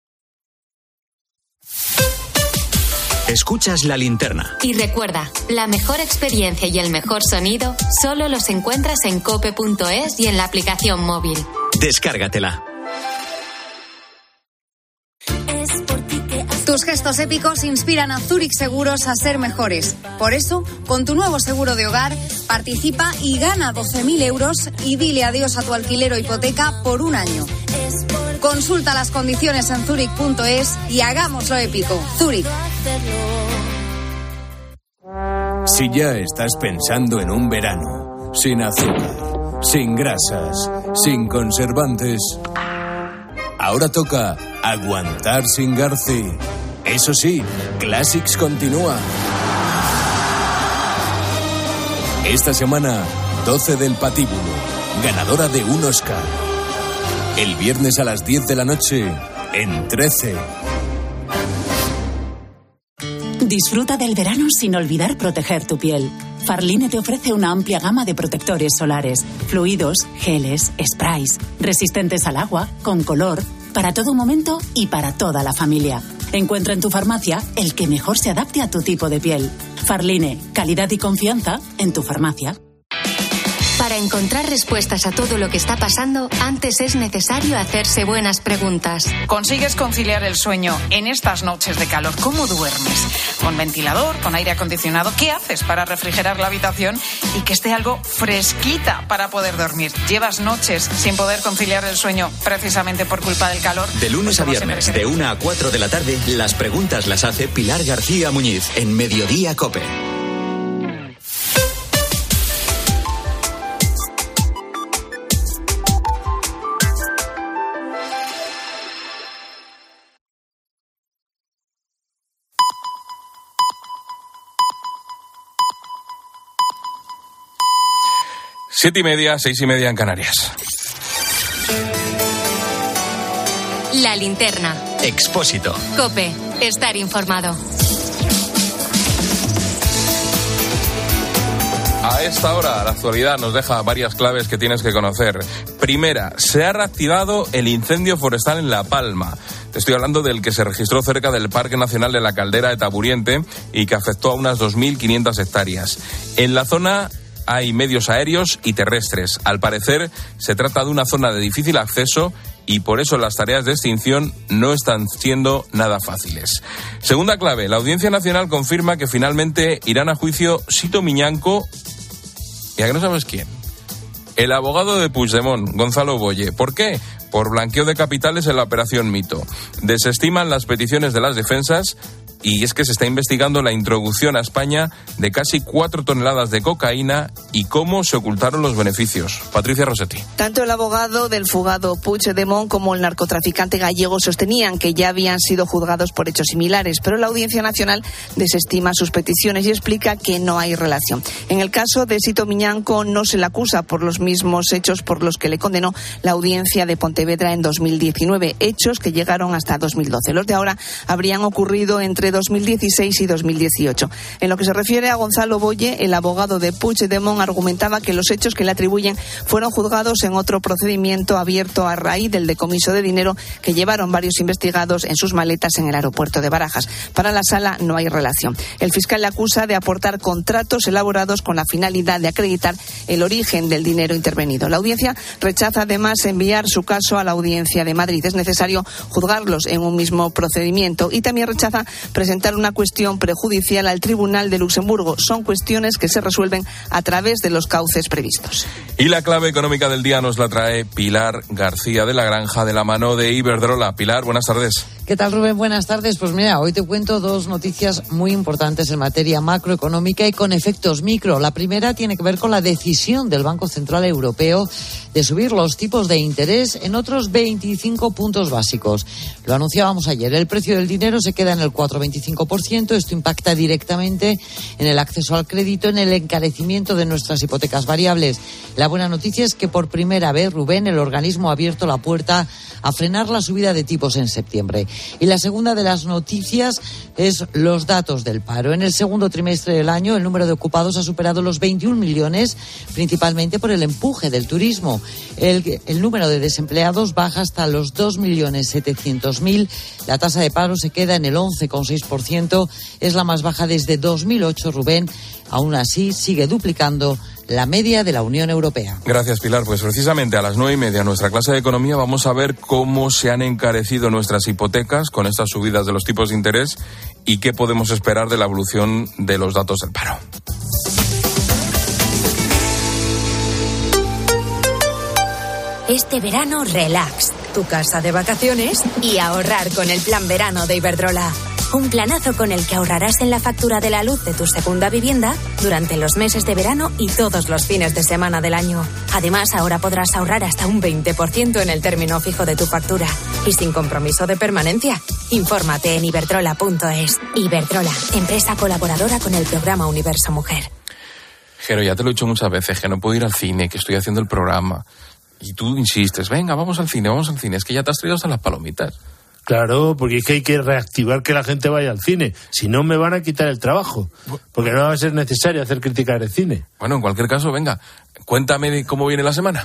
Escuchas La Linterna. Y recuerda, la mejor experiencia y el mejor sonido solo los encuentras en cope punto es y en la aplicación móvil. Descárgatela. Tus gestos épicos inspiran a Zurich Seguros a ser mejores. Por eso, con tu nuevo seguro de hogar, participa y gana doce mil euros y dile adiós a tu alquiler o hipoteca por un año. Consulta las condiciones en zurich punto es y hagámoslo épico. Zurich. Si ya estás pensando en un verano sin azúcar, sin grasas, sin conservantes, ahora toca aguantar sin Garci. Eso sí, Classics continúa. Esta semana, doce del Patíbulo, ganadora de un Oscar. El viernes a las diez de la noche, en trece. Disfruta del verano sin olvidar proteger tu piel. Farline te ofrece una amplia gama de protectores solares, fluidos, geles, sprays, resistentes al agua, con color, para todo momento y para toda la familia. Encuentra en tu farmacia el que mejor se adapte a tu tipo de piel. Farline, calidad y confianza en tu farmacia. Para encontrar respuestas a todo lo que está pasando, antes es necesario hacerse buenas preguntas. ¿Consigues conciliar el sueño en estas noches de calor? ¿Cómo duermes? ¿Con ventilador? ¿Con aire acondicionado? ¿Qué haces para refrigerar la habitación y que esté algo fresquita para poder dormir? ¿Llevas noches sin poder conciliar el sueño precisamente por culpa del calor? De lunes a viernes, de una a cuatro de la tarde, las preguntas las hace Pilar García Muñiz en Mediodía COPE. Siete y media, seis y media en Canarias. La linterna. Expósito. COPE. Estar informado. A esta hora, la actualidad nos deja varias claves que tienes que conocer. Primera, se ha reactivado el incendio forestal en La Palma. Te estoy hablando del que se registró cerca del Parque Nacional de la Caldera de Taburiente y que afectó a unas dos mil quinientas hectáreas. En la zona hay medios aéreos y terrestres. Al parecer, se trata de una zona de difícil acceso y por eso las tareas de extinción no están siendo nada fáciles. Segunda clave, la Audiencia Nacional confirma que finalmente irán a juicio Sito Miñanco, y a que no sabes quién, el abogado de Puigdemont, Gonzalo Boye. ¿Por qué? Por blanqueo de capitales en la Operación Mito. Desestiman las peticiones de las defensas. Y es que se está investigando la introducción a España de casi cuatro toneladas de cocaína y cómo se ocultaron los beneficios. Patricia Rossetti. Tanto el abogado del fugado Puigdemont como el narcotraficante gallego sostenían que ya habían sido juzgados por hechos similares, pero la Audiencia Nacional desestima sus peticiones y explica que no hay relación. En el caso de Sito Miñanco no se le acusa por los mismos hechos por los que le condenó la Audiencia de Pontevedra en dos mil diecinueve, hechos que llegaron hasta dos mil doce. Los de ahora habrían ocurrido entre dos mil dieciséis y dos mil dieciocho. En lo que se refiere a Gonzalo Boye, el abogado de Puigdemont argumentaba que los hechos que le atribuyen fueron juzgados en otro procedimiento abierto a raíz del decomiso de dinero que llevaron varios investigados en sus maletas en el aeropuerto de Barajas. Para la sala no hay relación. El fiscal le acusa de aportar contratos elaborados con la finalidad de acreditar el origen del dinero intervenido. La audiencia rechaza además enviar su caso a la Audiencia de Madrid. Es necesario juzgarlos en un mismo procedimiento y también rechaza presentar una cuestión prejudicial al Tribunal de Luxemburgo. Son cuestiones que se resuelven a través de los cauces previstos. Y la clave económica del día nos la trae Pilar García de la Granja, de la mano de Iberdrola. Pilar, buenas tardes. ¿Qué tal, Rubén? Buenas tardes. Pues mira, hoy te cuento dos noticias muy importantes en materia macroeconómica y con efectos micro. La primera tiene que ver con la decisión del Banco Central Europeo de subir los tipos de interés en otros veinticinco puntos básicos. Lo anunciábamos ayer. El precio del dinero se queda en el cuatro coma veinticinco por ciento. Esto impacta directamente en el acceso al crédito, en el encarecimiento de nuestras hipotecas variables. La buena noticia es que por primera vez, Rubén, el organismo ha abierto la puerta a frenar la subida de tipos en septiembre. Y la segunda de las noticias es los datos del paro. En el segundo trimestre del año, el número de ocupados ha superado los veintiún millones, principalmente por el empuje del turismo. El, el número de desempleados baja hasta los dos millones setecientos mil. La tasa de paro se queda en el once coma seis por ciento. Es la más baja desde dos mil ocho, Rubén. Aún así, sigue duplicando la media de la Unión Europea. Gracias, Pilar. Pues precisamente a las nueve y media en nuestra clase de economía vamos a ver cómo se han encarecido nuestras hipotecas con estas subidas de los tipos de interés y qué podemos esperar de la evolución de los datos del paro. Este verano, relax, tu casa de vacaciones y ahorrar con el plan verano de Iberdrola. Un planazo con el que ahorrarás en la factura de la luz de tu segunda vivienda durante los meses de verano y todos los fines de semana del año. Además, ahora podrás ahorrar hasta un veinte por ciento en el término fijo de tu factura y sin compromiso de permanencia. Infórmate en iberdrola punto es. Iberdrola, empresa colaboradora con el programa Universo Mujer. Jero, ya te lo he dicho muchas veces, que no puedo ir al cine, que estoy haciendo el programa. Y tú insistes, venga, vamos al cine, vamos al cine. Es que ya te has traído hasta las palomitas. Claro, porque es que hay que reactivar que la gente vaya al cine. Si no, me van a quitar el trabajo. Porque no va a ser necesario hacer críticas de cine. Bueno, en cualquier caso, venga, cuéntame cómo viene la semana.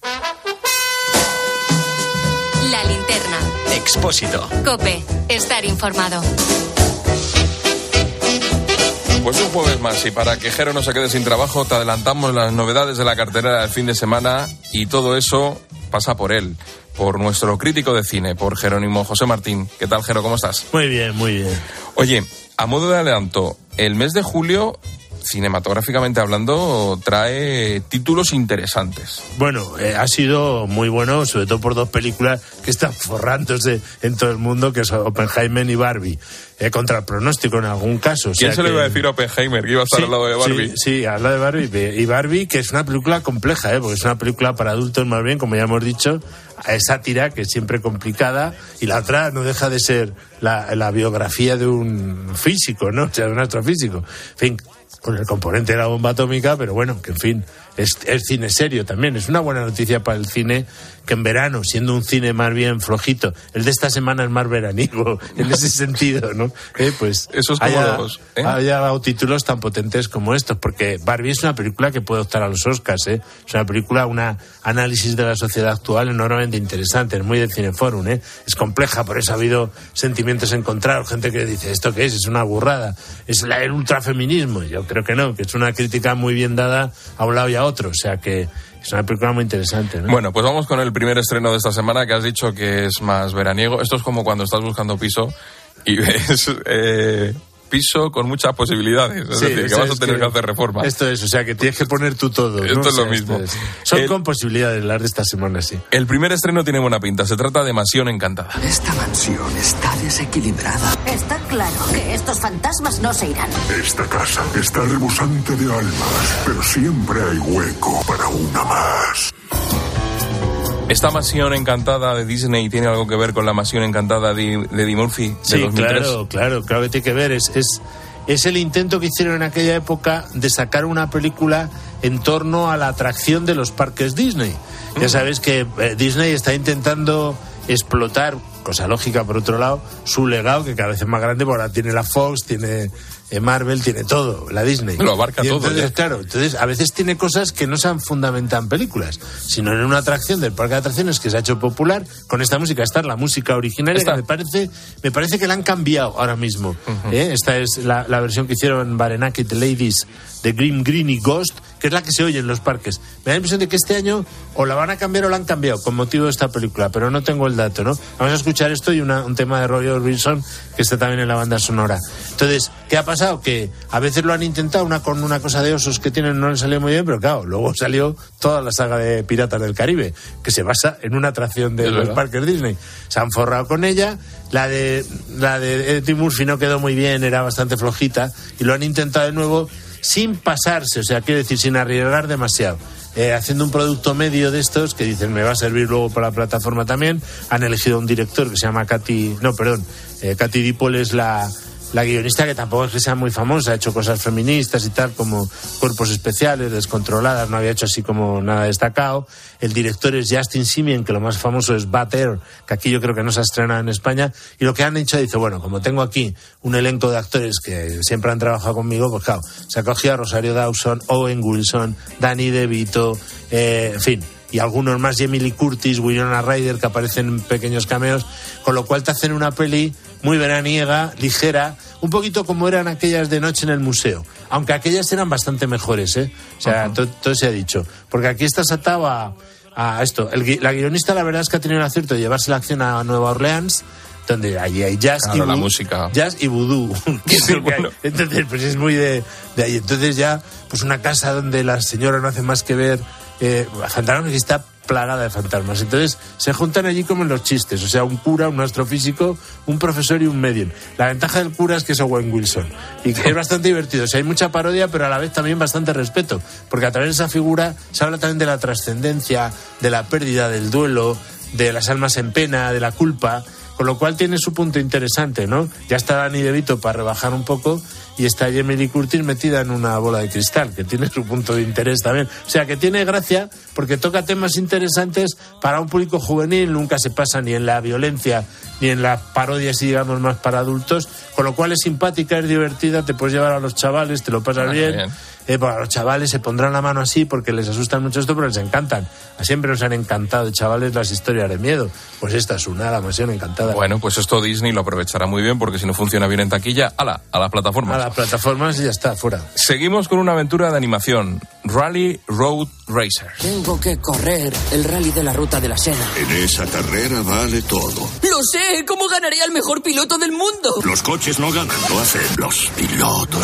La linterna. Expósito. COPE. Estar informado. Pues un jueves más, y para que Jero no se quede sin trabajo, te adelantamos las novedades de la cartelera del fin de semana, y todo eso pasa por él, por nuestro crítico de cine, por Jerónimo José Martín. ¿Qué tal, Jero? ¿Cómo estás? Muy bien, muy bien. Oye, a modo de adelanto, el mes de julio, cinematográficamente hablando, trae títulos interesantes. Bueno, eh, ha sido muy bueno, sobre todo por dos películas que están forrándose en todo el mundo, que son Oppenheimer y Barbie. Eh, contra el pronóstico en algún caso. O ¿Quién sea se que... le iba a decir a Oppenheimer que iba a estar sí, al lado de Barbie? Sí, sí, al lado de Barbie. Y Barbie, que es una película compleja, ¿eh? Porque es una película para adultos más bien, como ya hemos dicho. Es sátira, que es siempre complicada, y la otra no deja de ser la, la biografía de un físico, ¿no? O sea, de un astrofísico. En fin, con el componente de la bomba atómica, pero bueno, que en fin, es, es cine serio también. Es una buena noticia para el cine que en verano, siendo un cine más bien flojito, el de esta semana es más veraniego, en ese sentido, ¿no? Eh, pues Eso es como haya, los, ¿eh? haya dado títulos tan potentes como estos, porque Barbie es una película que puede optar a los Oscars, ¿eh? Es una película, un análisis de la sociedad actual enormemente interesante, es muy de Cineforum, ¿eh? Es compleja, por eso ha habido sentimientos encontrados, gente que dice, ¿esto qué es? Es una burrada, es la, el ultrafeminismo. Yo creo que no, que es una crítica muy bien dada a un lado y a otro, o sea que es una película muy interesante, ¿no? Bueno, pues vamos con el primer estreno de esta semana, que has dicho que es más veraniego. Esto es como cuando estás buscando piso y ves eh, piso con muchas posibilidades. Es sí, decir, que vas a tener que, que hacer reforma. Esto es, o sea, que tienes que poner tú todo. Esto ¿no? es o sea, lo mismo. Es. Son el, con posibilidades las de esta semana, sí. El primer estreno tiene buena pinta. Se trata de Mansión Encantada. Esta mansión está desequilibrada. Está claro que estos fantasmas no se irán. Esta casa está rebosante de almas, pero siempre hay hueco para una más. ¿Esta Mansión Encantada de Disney tiene algo que ver con la Mansión Encantada de, de Eddie Murphy de sí, dos mil tres? claro, claro, claro que tiene que ver. Es, es, es el intento que hicieron en aquella época de sacar una película en torno a la atracción de los parques Disney. Mm. Ya sabes que eh, Disney está intentando explotar, cosa lógica por otro lado, su legado, que cada vez es más grande, porque ahora tiene la Fox, tiene eh, Marvel, tiene todo, la Disney. Lo abarca y todo. Entonces, ya. claro, entonces a veces tiene cosas que no se han fundamentado en películas, sino en una atracción del parque de atracciones que se ha hecho popular. Con esta música, esta es la música originaria, Esta. que me parece, me parece que la han cambiado ahora mismo. Uh-huh. ¿eh? Esta es la, la versión que hicieron Barenaked Ladies de Grim Green y Ghost, que es la que se oye en los parques. Me da la impresión de que este año o la van a cambiar o la han cambiado con motivo de esta película, pero no tengo el dato, ¿no? Vamos a escuchar esto y una, un tema de Roy Orbison que está también en la banda sonora. Entonces, ¿qué ha pasado? Que a veces lo han intentado una con una cosa de osos que tienen, no les salió muy bien, pero claro, luego salió toda la saga de Piratas del Caribe, que se basa en una atracción de ¿Es los verdad? parques Disney. Se han forrado con ella. La de, la de Eddie Murphy no quedó muy bien, era bastante flojita, y lo han intentado de nuevo sin pasarse, o sea, quiero decir, sin arriesgar demasiado. Eh, haciendo un producto medio de estos que dicen me va a servir luego para la plataforma también. Han elegido un director que se llama Katy, no, perdón, eh, Katy Dippold es la, la guionista, que tampoco es que sea muy famosa, ha hecho cosas feministas y tal, como Cuerpos Especiales, Descontroladas, no había hecho así como nada destacado. El director es Justin Simien, que lo más famoso es Bad Air, que aquí yo creo que no se ha estrenado en España, y lo que han hecho, dice, bueno, como tengo aquí un elenco de actores que siempre han trabajado conmigo, pues claro, se ha cogido a Rosario Dawson, Owen Wilson, Danny DeVito, eh, en fin, y algunos más, Jamie Lee Curtis, Winona Ryder, que aparecen en pequeños cameos, con lo cual te hacen una peli muy veraniega, ligera, un poquito como eran aquellas de Noche en el Museo, aunque aquellas eran bastante mejores, ¿eh? O sea, uh-huh. todo, todo se ha dicho, porque aquí estás atado a, a esto. El, la guionista, la verdad es que ha tenido el acierto de llevarse la acción a Nueva Orleans, donde allí hay jazz, claro, y la vudú, música. Jazz y vudú. Sí, bueno. Entonces, pues es muy de, de ahí. Entonces ya, pues una casa donde la señora no hace más que ver eh, fantasmas, que está plagada de fantasmas. Entonces se juntan allí como en los chistes, o sea, un cura, un astrofísico, un profesor y un medium. La ventaja del cura es que es Owen Wilson y que es bastante divertido. O sea, hay mucha parodia, pero a la vez también bastante respeto, porque a través de esa figura se habla también de la trascendencia, de la pérdida, del duelo, de las almas en pena, de la culpa, con lo cual tiene su punto interesante, ¿no? Ya está Danny DeVito para rebajar un poco y está Jamie Lee Curtis metida en una bola de cristal, que tiene su punto de interés también. O sea, que tiene gracia porque toca temas interesantes para un público juvenil, nunca se pasa ni en la violencia ni en las parodias, digamos, más para adultos, con lo cual es simpática, es divertida, te puedes llevar a los chavales, te lo pasas ah, bien. bien. Eh, pues los chavales se pondrán la mano así porque les asustan mucho esto, pero les encantan. Siempre nos han encantado, chavales, las historias de miedo. Pues esta es una, la mansión encantada. Bueno, pues esto Disney lo aprovechará muy bien, porque si no funciona bien en taquilla, ala, a las plataformas. A las plataformas y ya está, fuera. Seguimos con una aventura de animación, Rally Road Racers. Tengo que correr el rally de la ruta de la seda. En esa carrera vale todo. ¡Lo sé! ¿Cómo ganaría el mejor piloto del mundo? Los coches no ganan, lo hacen los pilotos.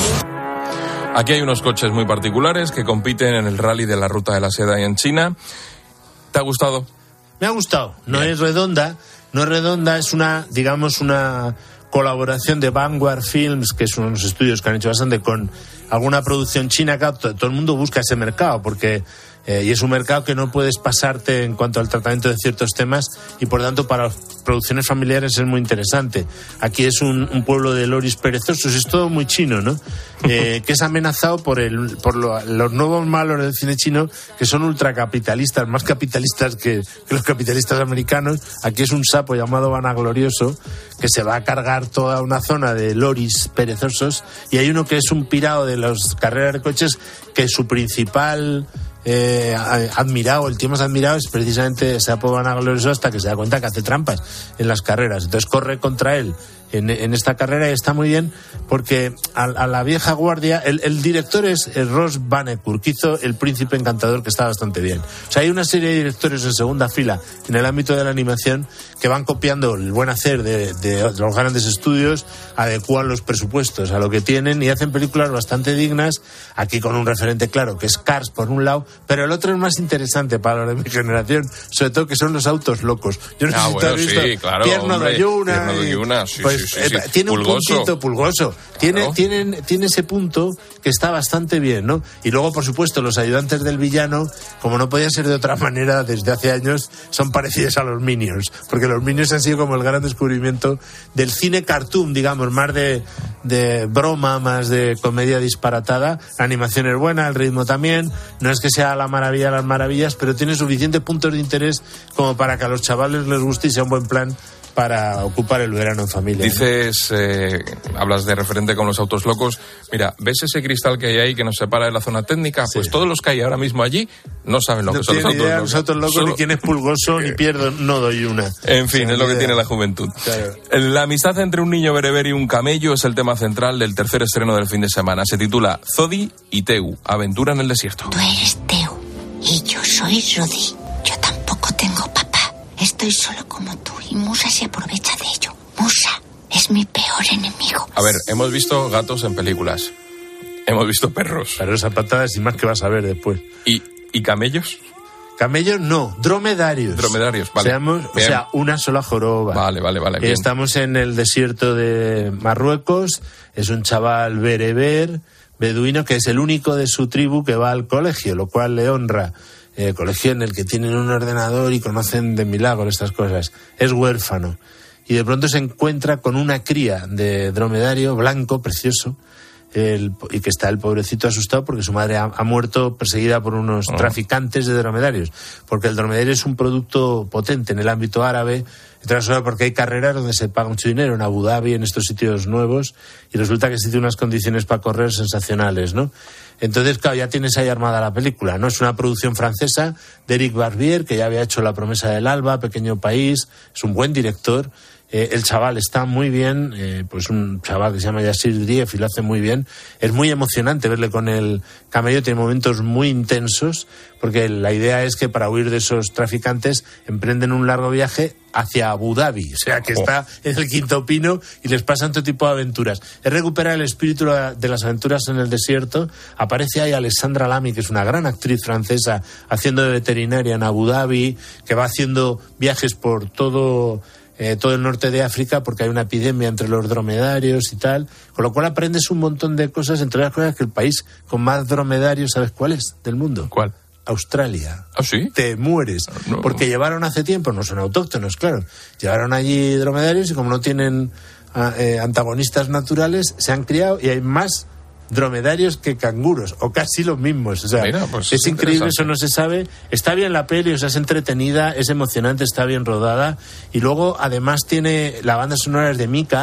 Aquí hay unos coches muy particulares que compiten en el rally de la ruta de la seda en China. ¿Te ha gustado? Me ha gustado. No Bien. es redonda, no es redonda, es una, digamos, una colaboración de Vanguard Films, que son unos estudios que han hecho bastante, con alguna producción china. Todo el mundo busca ese mercado, porque eh, y es un mercado que no puedes pasarte en cuanto al tratamiento de ciertos temas, y por tanto para las producciones familiares es muy interesante. Aquí es un, un pueblo de loris perezosos, es todo muy chino, ¿no? Eh, que es amenazado por el por lo, los nuevos malos del cine chino, que son ultracapitalistas, más capitalistas que, que los capitalistas americanos. Aquí es un sapo llamado Vanaglorioso que se va a cargar toda una zona de loris perezosos, y hay uno que es un pirado de las carreras de coches, que su principal Eh, admirado, el tío más admirado es precisamente ese sapo vanaglorioso, hasta que se da cuenta que hace trampas en las carreras. Entonces corre contra él en, en esta carrera, y está muy bien porque a, a la vieja guardia, el, el director es el Ross Banneker, que hizo El Príncipe Encantador, que está bastante bien. O sea, hay una serie de directores en segunda fila en el ámbito de la animación que van copiando el buen hacer de, de los grandes estudios, adecuan los presupuestos a lo que tienen y hacen películas bastante dignas. Aquí con un referente claro, que es Cars por un lado, pero el otro es más interesante para los de mi generación, sobre todo que son los autos locos. Yo no ah, sé si bueno, te has visto sí, claro, Tierno hombre, de Yuna. Tierno de Yuna, sí, pues, sí, sí, sí. Eh, tiene Pulgoso. un puntito pulgoso. Tiene, claro. tiene, tiene ese punto que está bastante bien, ¿no? Y luego, por supuesto, los ayudantes del villano, como no podía ser de otra manera desde hace años, son parecidos a los Minions, porque los Minions han sido como el gran descubrimiento del cine cartoon, digamos, más de, de broma, más de comedia disparatada. La animación es buena, el ritmo también, no es que sea la maravilla de las maravillas, pero tiene suficientes puntos de interés como para que a los chavales les guste y sea un buen plan para ocupar el verano en familia. Dices, eh, hablas de referente con los autos locos. Mira, ¿ves ese cristal que hay ahí que nos separa de la zona técnica? Sí. Pues todos los que hay ahora mismo allí no saben lo no que son los autos idea, locos. Los autos locos Solo... ni quién es pulgoso, ni pierdo, no doy una. En fin, es lo que tiene la juventud. Claro. La amistad entre un niño bereber y un camello es el tema central del tercer estreno del fin de semana. Se titula Zodi y Teu, aventura en el desierto. Tú eres Teu y yo soy Rodi. Yo tampoco tengo papá. Estoy solo como tú y Musa se aprovecha de ello. Musa es mi peor enemigo. A ver, hemos visto gatos en películas. Hemos visto perros. Perros a patadas y más que vas a ver después. ¿Y, y camellos? Camellos no, dromedarios. Dromedarios, vale. Seamos, o sea, una sola joroba. Vale, vale, vale. Bien. Estamos en el desierto de Marruecos. Es un chaval bereber, beduino, que es el único de su tribu que va al colegio, lo cual le honra. Eh, colegio en el que tienen un ordenador y conocen de milagro estas cosas. Es huérfano. Y de pronto se encuentra con una cría de dromedario blanco, precioso, el, y que está el pobrecito asustado porque su madre ha, ha muerto perseguida por unos oh. traficantes de dromedarios. Porque el dromedario es un producto potente en el ámbito árabe, porque hay carreras donde se paga mucho dinero, en Abu Dhabi, en estos sitios nuevos, y resulta que existen unas condiciones para correr sensacionales, ¿no? Entonces, claro, ya tienes ahí armada la película, ¿no? Es una producción francesa de Eric Barbier, que ya había hecho La promesa del alba, Pequeño país, es un buen director. Eh, el chaval está muy bien, eh, pues un chaval que se llama Yassir Drief y lo hace muy bien. Es muy emocionante verle con el camello, tiene momentos muy intensos, porque la idea es que para huir de esos traficantes emprenden un largo viaje hacia Abu Dhabi, o sea que está en el quinto pino y les pasan todo tipo de aventuras. Es recuperar el espíritu de las aventuras en el desierto. Aparece ahí Alexandra Lamy, que es una gran actriz francesa, haciendo de veterinaria en Abu Dhabi, que va haciendo viajes por todo... Eh, todo el norte de África, porque hay una epidemia entre los dromedarios y tal, con lo cual aprendes un montón de cosas, entre las cosas que el país con más dromedarios, ¿sabes cuál es? Del mundo. ¿Cuál? Australia. ¿Ah, sí? Te mueres. No. Porque llevaron hace tiempo, no son autóctonos, claro, llevaron allí dromedarios y como no tienen eh, antagonistas naturales, se han criado y hay más dromedarios que canguros, o casi los mismos. O sea, Mira, pues es, es increíble, eso no se sabe. Está bien la peli, o sea, es entretenida, es emocionante, está bien rodada. Y luego, además, tiene la banda sonora es de Mika,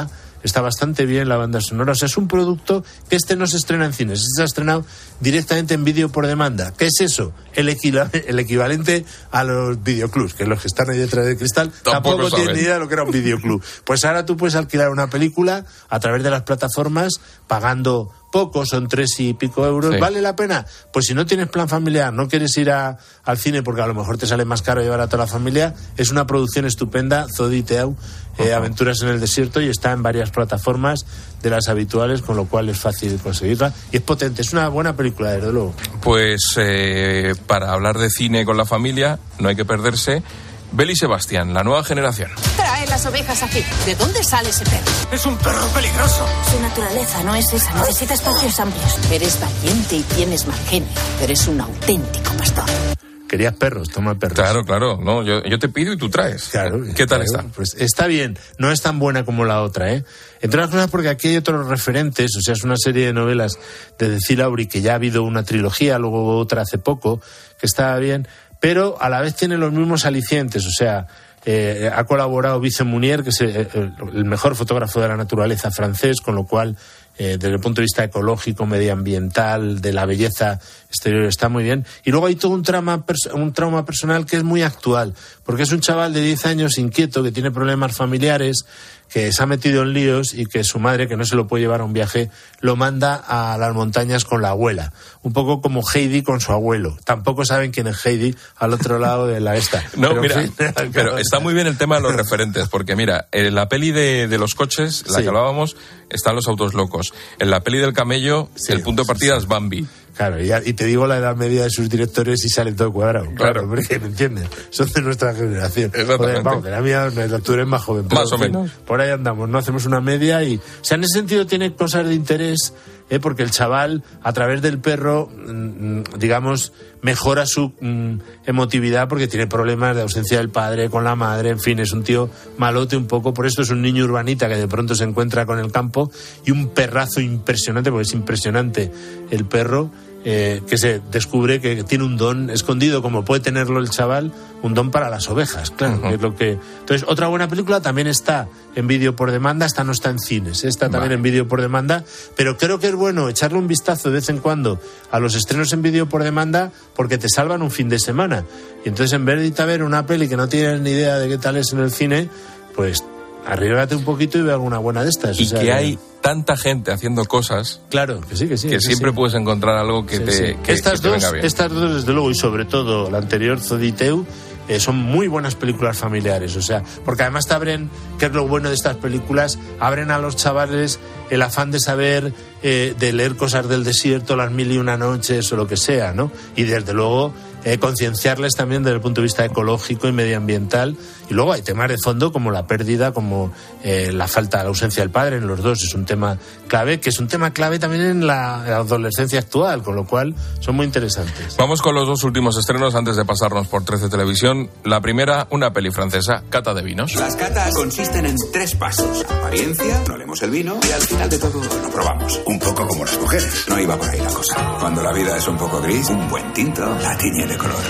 está bastante bien la banda sonora. O sea, es un producto que este no se estrena en cines, este se ha estrenado directamente en vídeo por demanda. ¿Qué es eso? El, equila- el equivalente a los videoclubs, que los que están ahí detrás del cristal tampoco, tampoco tienen ni idea de lo que era un videoclub. Pues ahora tú puedes alquilar una película a través de las plataformas pagando poco, son tres y pico euros. Sí. ¿Vale la pena? Pues si no tienes plan familiar, no quieres ir a, al cine porque a lo mejor te sale más caro llevar a toda la familia, es una producción estupenda, Zoditeau, eh, uh-huh. Aventuras en el desierto, y está en varias plataformas de las habituales, con lo cual es fácil conseguirla y es potente, es una buena película, desde luego. Pues eh, para hablar de cine con la familia no hay que perderse Beli Sebastián, la nueva generación. Trae las ovejas aquí. ¿De dónde sale ese perro? Es un perro peligroso. Su naturaleza no es esa. Necesita espacios amplios. Eres valiente y tienes mal genio. Eres un auténtico pastor. Querías perros, toma perros. Claro, claro. No, yo, yo te pido y tú traes. Claro. ¿Qué tal claro, está? Pues está bien. No es tan buena como la otra, ¿eh? Entre otras cosas porque aquí hay otros referentes. O sea, es una serie de novelas de Cecilia Auri, que ya ha habido una trilogía, luego otra hace poco, que está bien, pero a la vez tiene los mismos alicientes. O sea, eh, ha colaborado Vincent Munier, que es el, el mejor fotógrafo de la naturaleza francés, con lo cual, eh, desde el punto de vista ecológico, medioambiental, de la belleza exterior, está muy bien. Y luego hay todo un trauma, un trauma personal que es muy actual, porque es un chaval de diez años inquieto, que tiene problemas familiares, que se ha metido en líos y que su madre, que no se lo puede llevar a un viaje, lo manda a las montañas con la abuela. Un poco como Heidi con su abuelo. Tampoco saben quién es Heidi al otro lado de la esta. No, pero, mira, en fin, pero está muy bien el tema de los referentes, porque mira, en la peli de, de los coches, la sí. que hablábamos, están los autos locos. En la peli del camello, sí, el punto de partida sí. es Bambi. Claro, y, y te digo la edad media de sus directores y sale todo cuadrado. Claro, claro, porque me entiendes. Son de nuestra generación. Exactamente. Joder, vamos, que la mía, tú eres más joven. Más o menos. Por ahí andamos, ¿no? Hacemos una media y... O sea, en ese sentido tiene cosas de interés, ¿eh? Porque el chaval, a través del perro, mmm, digamos, mejora su mmm, emotividad porque tiene problemas de ausencia del padre con la madre, en fin, es un tío malote un poco. Por esto es un niño urbanita que de pronto se encuentra con el campo y un perrazo impresionante, porque es impresionante el perro. Eh, que se descubre que tiene un don escondido, como puede tenerlo el chaval, un don para las ovejas, claro, uh-huh. que es lo que... Entonces, otra buena película también está en vídeo por demanda, esta no está en cines, está también vale. en vídeo por demanda, pero creo que es bueno echarle un vistazo de vez en cuando a los estrenos en vídeo por demanda, porque te salvan un fin de semana, y entonces en vez de irte a ver una peli que no tienes ni idea de qué tal es en el cine, pues arriesgate un poquito y ve alguna buena de estas. Y o sea, que que... hay tanta gente haciendo cosas. Claro, que sí, que sí. Que sí, siempre sí. puedes encontrar algo que sí, te, sí. que, estas que te dos, venga bien. Estas dos, desde luego, y sobre todo la anterior, Zoditeau, eh, son muy buenas películas familiares. O sea, porque además te abren, que es lo bueno de estas películas, abren a los chavales el afán de saber, eh, de leer cosas del desierto, las mil y una noches o lo que sea, ¿no? Y desde luego... Eh, concienciarles también desde el punto de vista ecológico y medioambiental. Y luego hay temas de fondo como la pérdida, como eh, la falta, la ausencia del padre en los dos. Es un tema clave, que es un tema clave también en la adolescencia actual, con lo cual son muy interesantes. Vamos con los dos últimos estrenos antes de pasarnos por trece Televisión. La primera, una peli francesa, Cata de Vinos. Las catas consisten en tres pasos: apariencia, no olemos el vino y al final de todo lo probamos. Un poco como las mujeres. No iba por ahí la cosa. Cuando la vida es un poco gris, un buen tinto la tiñe de color.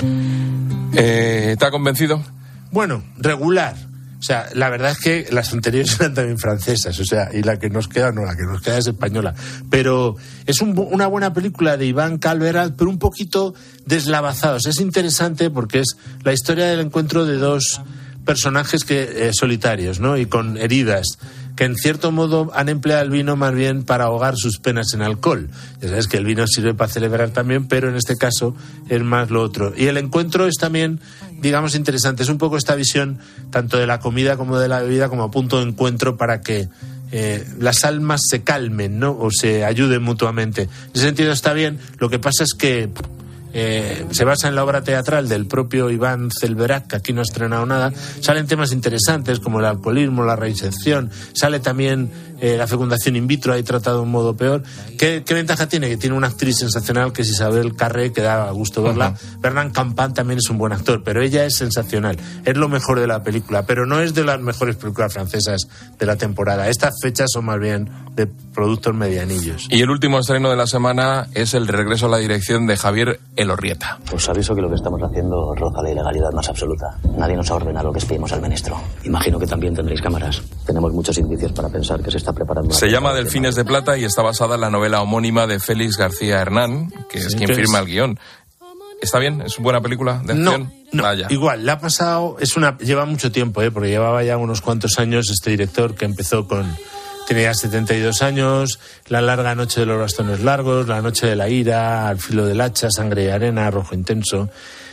Eh, ¿Te ha convencido? Bueno, regular. O sea, la verdad es que las anteriores eran también francesas, o sea, y la que nos queda, no, la que nos queda es española. Pero es un, una buena película de Iván Calverat, pero un poquito deslavazados. Es interesante porque es la historia del encuentro de dos personajes que eh, solitarios, ¿no? Y con heridas, que en cierto modo han empleado el vino más bien para ahogar sus penas en alcohol. Ya sabes que el vino sirve para celebrar también, pero en este caso es más lo otro. Y el encuentro es también, digamos, interesante. Es un poco esta visión tanto de la comida como de la bebida como punto de encuentro para que eh, las almas se calmen, ¿no? O se ayuden mutuamente. En ese sentido está bien. Lo que pasa es que Eh, se basa en la obra teatral del propio Iván Calverat, que aquí no ha estrenado nada. Salen temas interesantes como el alcoholismo, la reinserción, sale también eh, la fecundación in vitro, ahí tratado de un modo peor. ¿Qué, qué ventaja tiene? Que tiene una actriz sensacional que es Isabel Carré, que da gusto verla. Uh-huh. Bernard Campan también es un buen actor, pero ella es sensacional, es lo mejor de la película, pero no es de las mejores películas francesas de la temporada. Estas fechas son más bien de productos medianillos. Y el último estreno de la semana es el regreso a la dirección de Javier Elorrieta. Os aviso que lo que estamos haciendo roza la ilegalidad más absoluta. Nadie nos ha ordenado que espiemos al ministro. Imagino que también tendréis cámaras. Tenemos muchos indicios para pensar que se está preparando... Se llama Delfines de Plata y está basada en la novela homónima de Félix García Hernán, que es sí, quien firma el guión. ¿Está bien? ¿Es una buena película de acción? No, no. Vaya. Igual, le ha pasado... es una lleva mucho tiempo, ¿eh? Porque llevaba ya unos cuantos años este director que empezó con... Tenía setenta y dos años, La larga noche de los bastones largos, La noche de la ira, Al filo del hacha, Sangre y arena, Rojo intenso.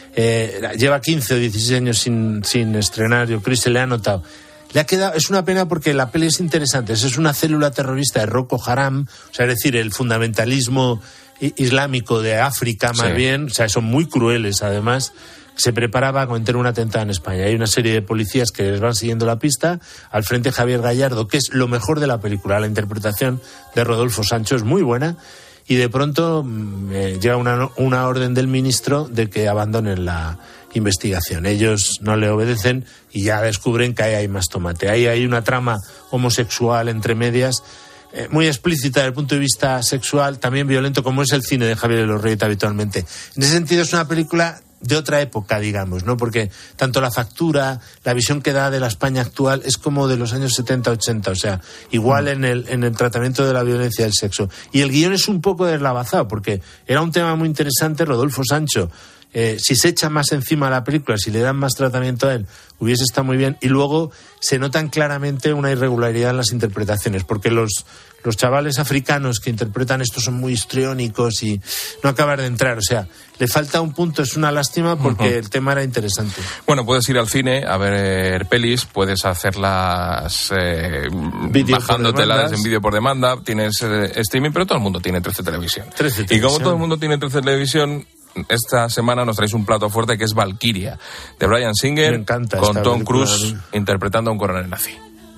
Eh, lleva quince o dieciséis años sin, sin estrenar, yo creo que se le ha notado. Le ha quedado, es una pena porque la peli es interesante, es una célula terrorista de Boko Haram, o sea, es decir, el fundamentalismo islámico de África más sí. bien, o sea, son muy crueles además. Se preparaba a cometer un atentado en España. Hay una serie de policías que les van siguiendo la pista. Al frente Javier Gallardo, que es lo mejor de la película. La interpretación de Rodolfo Sancho es muy buena. Y de pronto eh, llega una, una orden del ministro de que abandonen la investigación. Ellos no le obedecen y ya descubren que ahí hay más tomate. Ahí hay una trama homosexual entre medias, eh, muy explícita desde el punto de vista sexual, también violento, como es el cine de Javier Elorrieta habitualmente. En ese sentido es una película de otra época, digamos, ¿no? Porque tanto la factura, la visión que da de la España actual es como de los años setenta ochenta, o sea, igual en el en el tratamiento de la violencia del sexo. Y el guión es un poco deslavazado, porque era un tema muy interesante. Rodolfo Sancho, eh, si se echa más encima a la película, si le dan más tratamiento a él, hubiese estado muy bien. Y luego se notan claramente una irregularidad en las interpretaciones, porque los los chavales africanos que interpretan esto son muy histriónicos y no acaban de entrar, o sea, le falta un punto, es una lástima porque uh-huh. el tema era interesante. Bueno, puedes ir al cine a ver pelis, puedes hacerlas eh, bajándotelas en vídeo por demanda, tienes eh, streaming, pero todo el mundo tiene trece Televisión. trece Y Televisión. como todo el mundo tiene trece Televisión, esta semana nos traéis un plato fuerte que es Valkyria, de Bryan Singer, con Tom Cruise interpretando a un coronel nazi.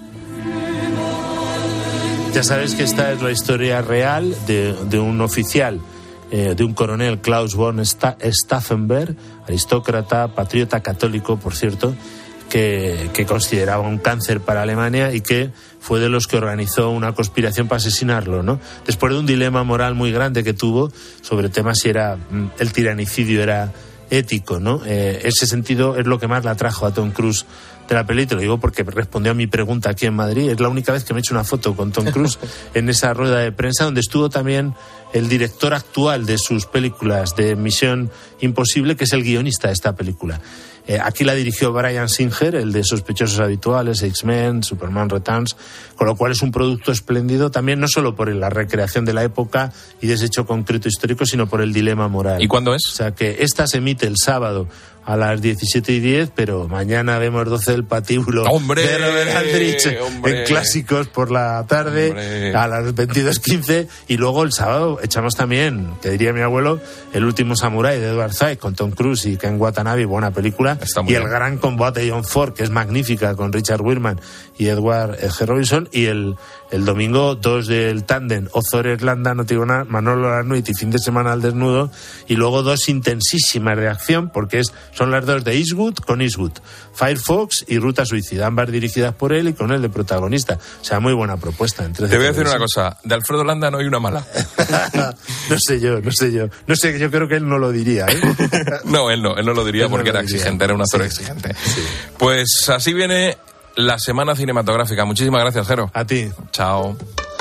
Ya sabes que esta es la historia real de, de un oficial, eh, de un coronel, Klaus von Stauffenberg, aristócrata, patriota católico, por cierto, que, que consideraba un cáncer para Alemania y que fue de los que organizó una conspiración para asesinarlo, ¿no? Después de un dilema moral muy grande que tuvo sobre temas si era el tiranicidio era ético, ¿no? Eh, ese sentido es lo que más la atrajo a Tom Cruise de la peli, te lo digo porque respondió a mi pregunta aquí en Madrid. Es la única vez que me he hecho una foto con Tom Cruise en esa rueda de prensa donde estuvo también el director actual de sus películas de Misión Imposible, que es el guionista de esta película. Eh, aquí la dirigió Bryan Singer, el de Sospechosos Habituales, X-Men, Superman Returns, con lo cual es un producto espléndido también, no solo por la recreación de la época y de ese hecho concreto histórico, sino por el dilema moral. ¿Y cuándo es? O sea, que esta se emite el sábado a las diecisiete y diez, pero mañana vemos doce del patíbulo ¡Hombre! de Robert Aldrich ¡Hombre! en Clásicos por la tarde, ¡hombre! A las veintidós quince, y luego el sábado echamos también, que diría mi abuelo, El último samurái de Edward Zayas con Tom Cruise y Ken Watanabe, buena película, y bien. El gran combate de John Ford, que es magnífica, con Richard Widmark y Edward G. Robinson, y el el domingo dos del tándem Ozor Irlanda, no te digo nada, Manolo Larnuit y Fin de semana al desnudo, y luego dos intensísimas de acción, porque es son las dos de Eastwood con Eastwood, Firefox y Ruta Suicida, ambas dirigidas por él y con él de protagonista. O sea, muy buena propuesta. Entre Te voy a decir una cosa, de Alfredo Landa no hay una mala. No sé yo, no sé yo. No sé, yo creo que él no lo diría, ¿eh? No, él no, él no lo diría él porque no lo era diría. exigente, era un actor sí, exigente. Sí. Pues así viene la semana cinematográfica. Muchísimas gracias, Jero. A ti. Chao.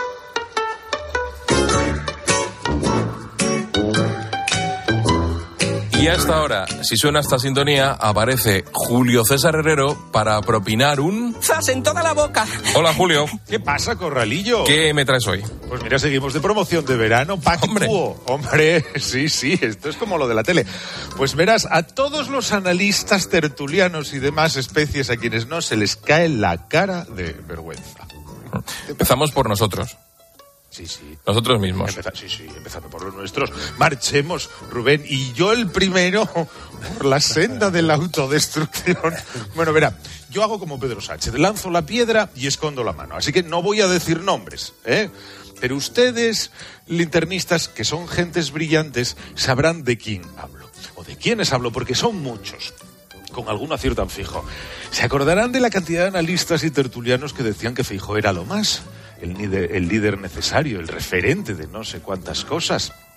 Y hasta ahora, si suena esta sintonía, aparece Julio César Herrero para propinar un... ¡zas en toda la boca! Hola, Julio. ¿Qué pasa, Corralillo? ¿Qué me traes hoy? Pues mira, seguimos de promoción de verano. Pack Hombre. Duo. Hombre, sí, sí, esto es como lo de la tele. Pues verás, a todos los analistas, tertulianos y demás especies a quienes no se les cae la cara de vergüenza. Empezamos por nosotros. Sí, sí. Nosotros mismos. Empeza, sí, sí, empezando por los nuestros. Marchemos, Rubén, y yo el primero por la senda de la autodestrucción. Bueno, verá, yo hago como Pedro Sánchez, lanzo la piedra y escondo la mano. Así que no voy a decir nombres, ¿eh? Pero ustedes, linternistas, que son gentes brillantes, sabrán de quién hablo. O de quiénes hablo, porque son muchos. Con algún acierto tan fijo. Se acordarán de la cantidad de analistas y tertulianos que decían que Feijóo era lo más... El líder, el líder necesario, el referente de no sé cuántas cosas.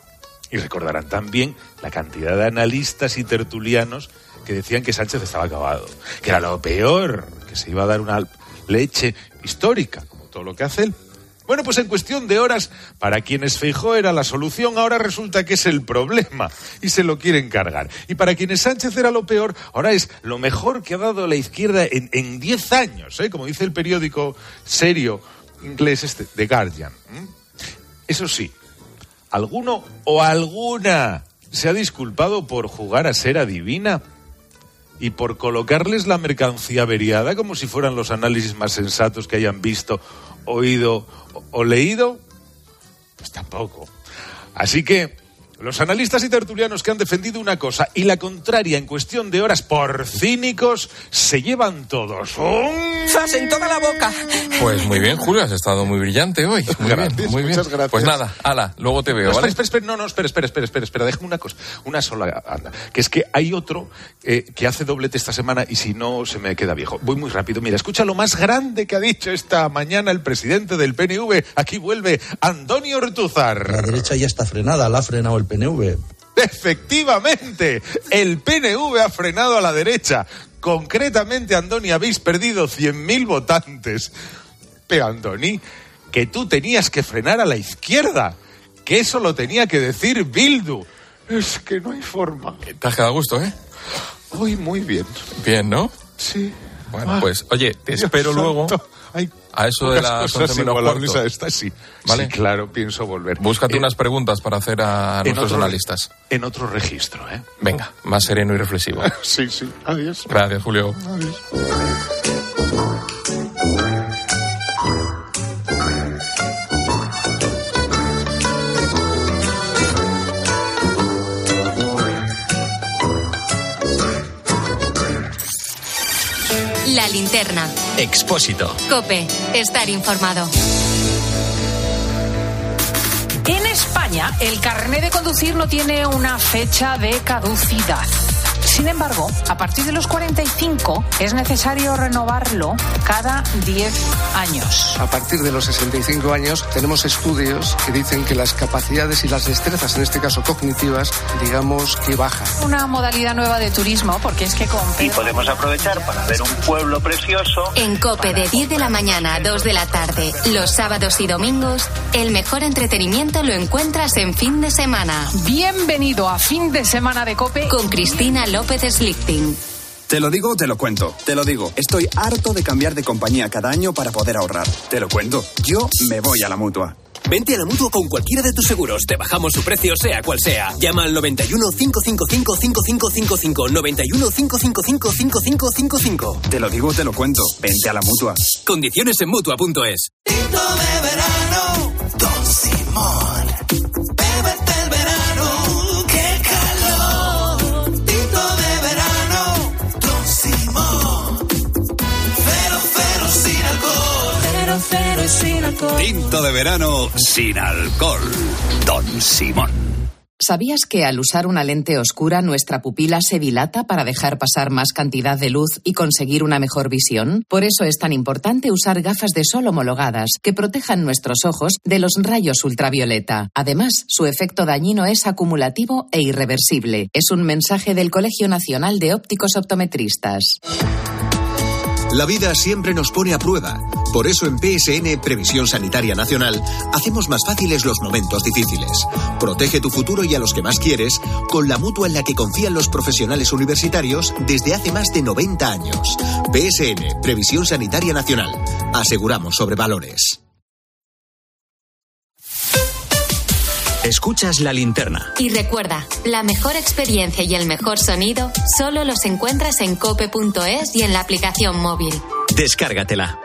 Y recordarán también la cantidad de analistas y tertulianos que decían que Sánchez estaba acabado, que era lo peor, que se iba a dar una leche histórica, como todo lo que hace él. Bueno, pues en cuestión de horas, para quienes Feijóo era la solución, ahora resulta que es el problema y se lo quieren cargar. Y para quienes Sánchez era lo peor, ahora es lo mejor que ha dado la izquierda en, en diez años, ¿eh? Como dice el periódico serio inglés este, The Guardian. ¿Mm? Eso sí, alguno o alguna se ha disculpado por jugar a ser adivina y por colocarles la mercancía averiada como si fueran los análisis más sensatos que hayan visto, oído o, o leído. Pues tampoco. Así que los analistas y tertulianos que han defendido una cosa y la contraria en cuestión de horas por cínicos se llevan todos un... ¡Zas en toda la boca! Pues muy bien, Julio, has estado muy brillante hoy. Muy gracias, bien, muy bien. Muchas gracias. Pues nada, ala, luego te veo, no, ¿vale? Espera, espera, no, no, espera, espera, espera, espera, espera, déjame una cosa, una sola, anda, que es que hay otro eh, que hace doblete esta semana y si no se me queda viejo. Voy muy rápido, mira, escucha lo más grande que ha dicho esta mañana el presidente del P N V, aquí vuelve Antonio Ortúzar. La derecha ya está frenada, la ha frenado el P N V. Efectivamente, el P N V ha frenado a la derecha. Concretamente, Andoni, habéis perdido cien mil votantes. Pero, Andoni, que tú tenías que frenar a la izquierda, que eso lo tenía que decir Bildu. Es que no hay forma. Te has quedado a gusto, ¿eh? Hoy muy bien. Bien, ¿no? Sí. Bueno, ah, pues, oye, te espero Dios luego... santo. Hay a eso de las once menos cuarto. A esta, sí. ¿Vale? Sí, claro, pienso volver. Búscate eh, unas preguntas para hacer a nuestros otro, analistas. En otro registro, ¿eh? Venga, más sereno y reflexivo. Sí, sí. Adiós. Gracias, Julio. Adiós. La linterna. Expósito. COPE. Estar informado. En España, el carné de conducir no tiene una fecha de caducidad. Sin embargo, a partir de los cuarenta y cinco es necesario renovarlo cada diez años. A partir de los sesenta y cinco años tenemos estudios que dicen que las capacidades y las destrezas, en este caso cognitivas, digamos que bajan. Una modalidad nueva de turismo, porque es que con Pedro... Y podemos aprovechar para ver un pueblo precioso. En COPE de diez de la mañana a dos de la tarde, los sábados y domingos, el mejor entretenimiento lo encuentras en fin de semana. Bienvenido a Fin de Semana de COPE con Cristina López Slichting. Te lo digo, te lo cuento. Te lo digo. Estoy harto de cambiar de compañía cada año para poder ahorrar. Te lo cuento. Yo me voy a la Mutua. Vente a la Mutua con cualquiera de tus seguros. Te bajamos su precio, sea cual sea. Llama al noventa y uno, cinco cinco cinco, cinco cinco cinco cinco. noventa y uno, cinco cinco cinco, cinco cinco cinco cinco. Te lo digo, te lo cuento. Vente a la Mutua. Condiciones en Mutua punto es. Tinto de verano, Don Simón. Bébete el verano, qué calor. Tinto de verano, Don Simón. Cero, cero sin alcohol. Cero, cero y sin alcohol. Tinto de verano sin alcohol. Don Simón. ¿Sabías que al usar una lente oscura nuestra pupila se dilata para dejar pasar más cantidad de luz y conseguir una mejor visión? Por eso es tan importante usar gafas de sol homologadas que protejan nuestros ojos de los rayos ultravioleta. Además, su efecto dañino es acumulativo e irreversible. Es un mensaje del Colegio Nacional de Ópticos Optometristas. La vida siempre nos pone a prueba. Por eso en P S N, Previsión Sanitaria Nacional, hacemos más fáciles los momentos difíciles. Protege tu futuro y a los que más quieres con la mutua en la que confían los profesionales universitarios desde hace más de noventa años. P S N, Previsión Sanitaria Nacional. Aseguramos sobre valores. Escuchas La Linterna. Y recuerda, la mejor experiencia y el mejor sonido solo los encuentras en cope punto es y en la aplicación móvil. Descárgatela.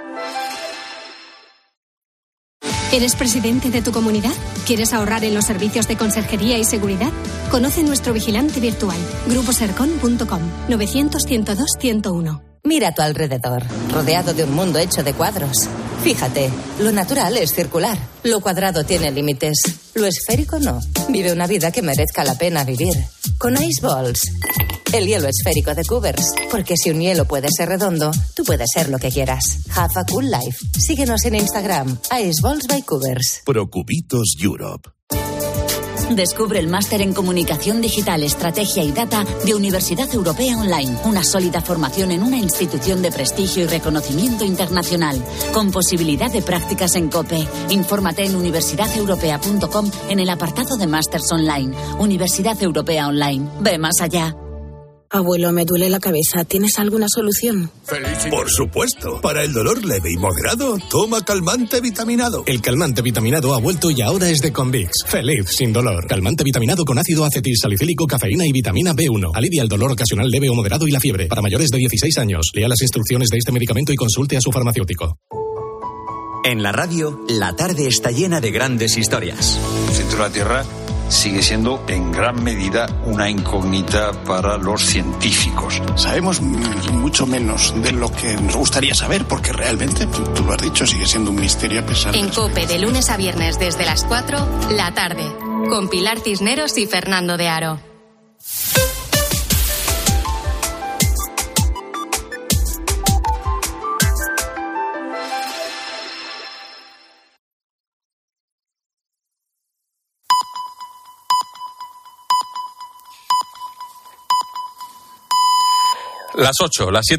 ¿Eres presidente de tu comunidad? ¿Quieres ahorrar en los servicios de conserjería y seguridad? Conoce nuestro vigilante virtual, grupo sercon punto com, novecientos, ciento dos, ciento uno. Mira a tu alrededor, rodeado de un mundo hecho de cuadros. Fíjate, lo natural es circular, lo cuadrado tiene límites, lo esférico no. Vive una vida que merezca la pena vivir. Con Ice Balls, el hielo esférico de Cubers. Porque si un hielo puede ser redondo, tú puedes ser lo que quieras. Have a cool life. Síguenos en Instagram, Ice Balls by Cubers. Procubitos Europe. Descubre el máster en Comunicación Digital, Estrategia y Data de Universidad Europea Online. Una sólida formación en una institución de prestigio y reconocimiento internacional. Con posibilidad de prácticas en COPE. Infórmate en universidad europea punto com en el apartado de Másters Online. Universidad Europea Online. Ve más allá. Abuelo, me duele la cabeza. ¿Tienes alguna solución? Por supuesto. Para el dolor leve y moderado, toma calmante vitaminado. El calmante vitaminado ha vuelto y ahora es de Convix. Feliz sin dolor. Calmante vitaminado con ácido acetil salicílico, cafeína y vitamina B uno. Alivia el dolor ocasional leve o moderado y la fiebre. Para mayores de dieciséis años. Lea las instrucciones de este medicamento y consulte a su farmacéutico. En la radio, la tarde está llena de grandes historias. El centro de la Tierra sigue siendo en gran medida una incógnita para los científicos. Sabemos mucho menos de lo que nos gustaría saber, porque realmente, tú lo has dicho, sigue siendo un misterio a pesar de... En COPE, de lunes a viernes desde las cuatro, la tarde, con Pilar Cisneros y Fernando de Aro. Las ocho, las siete.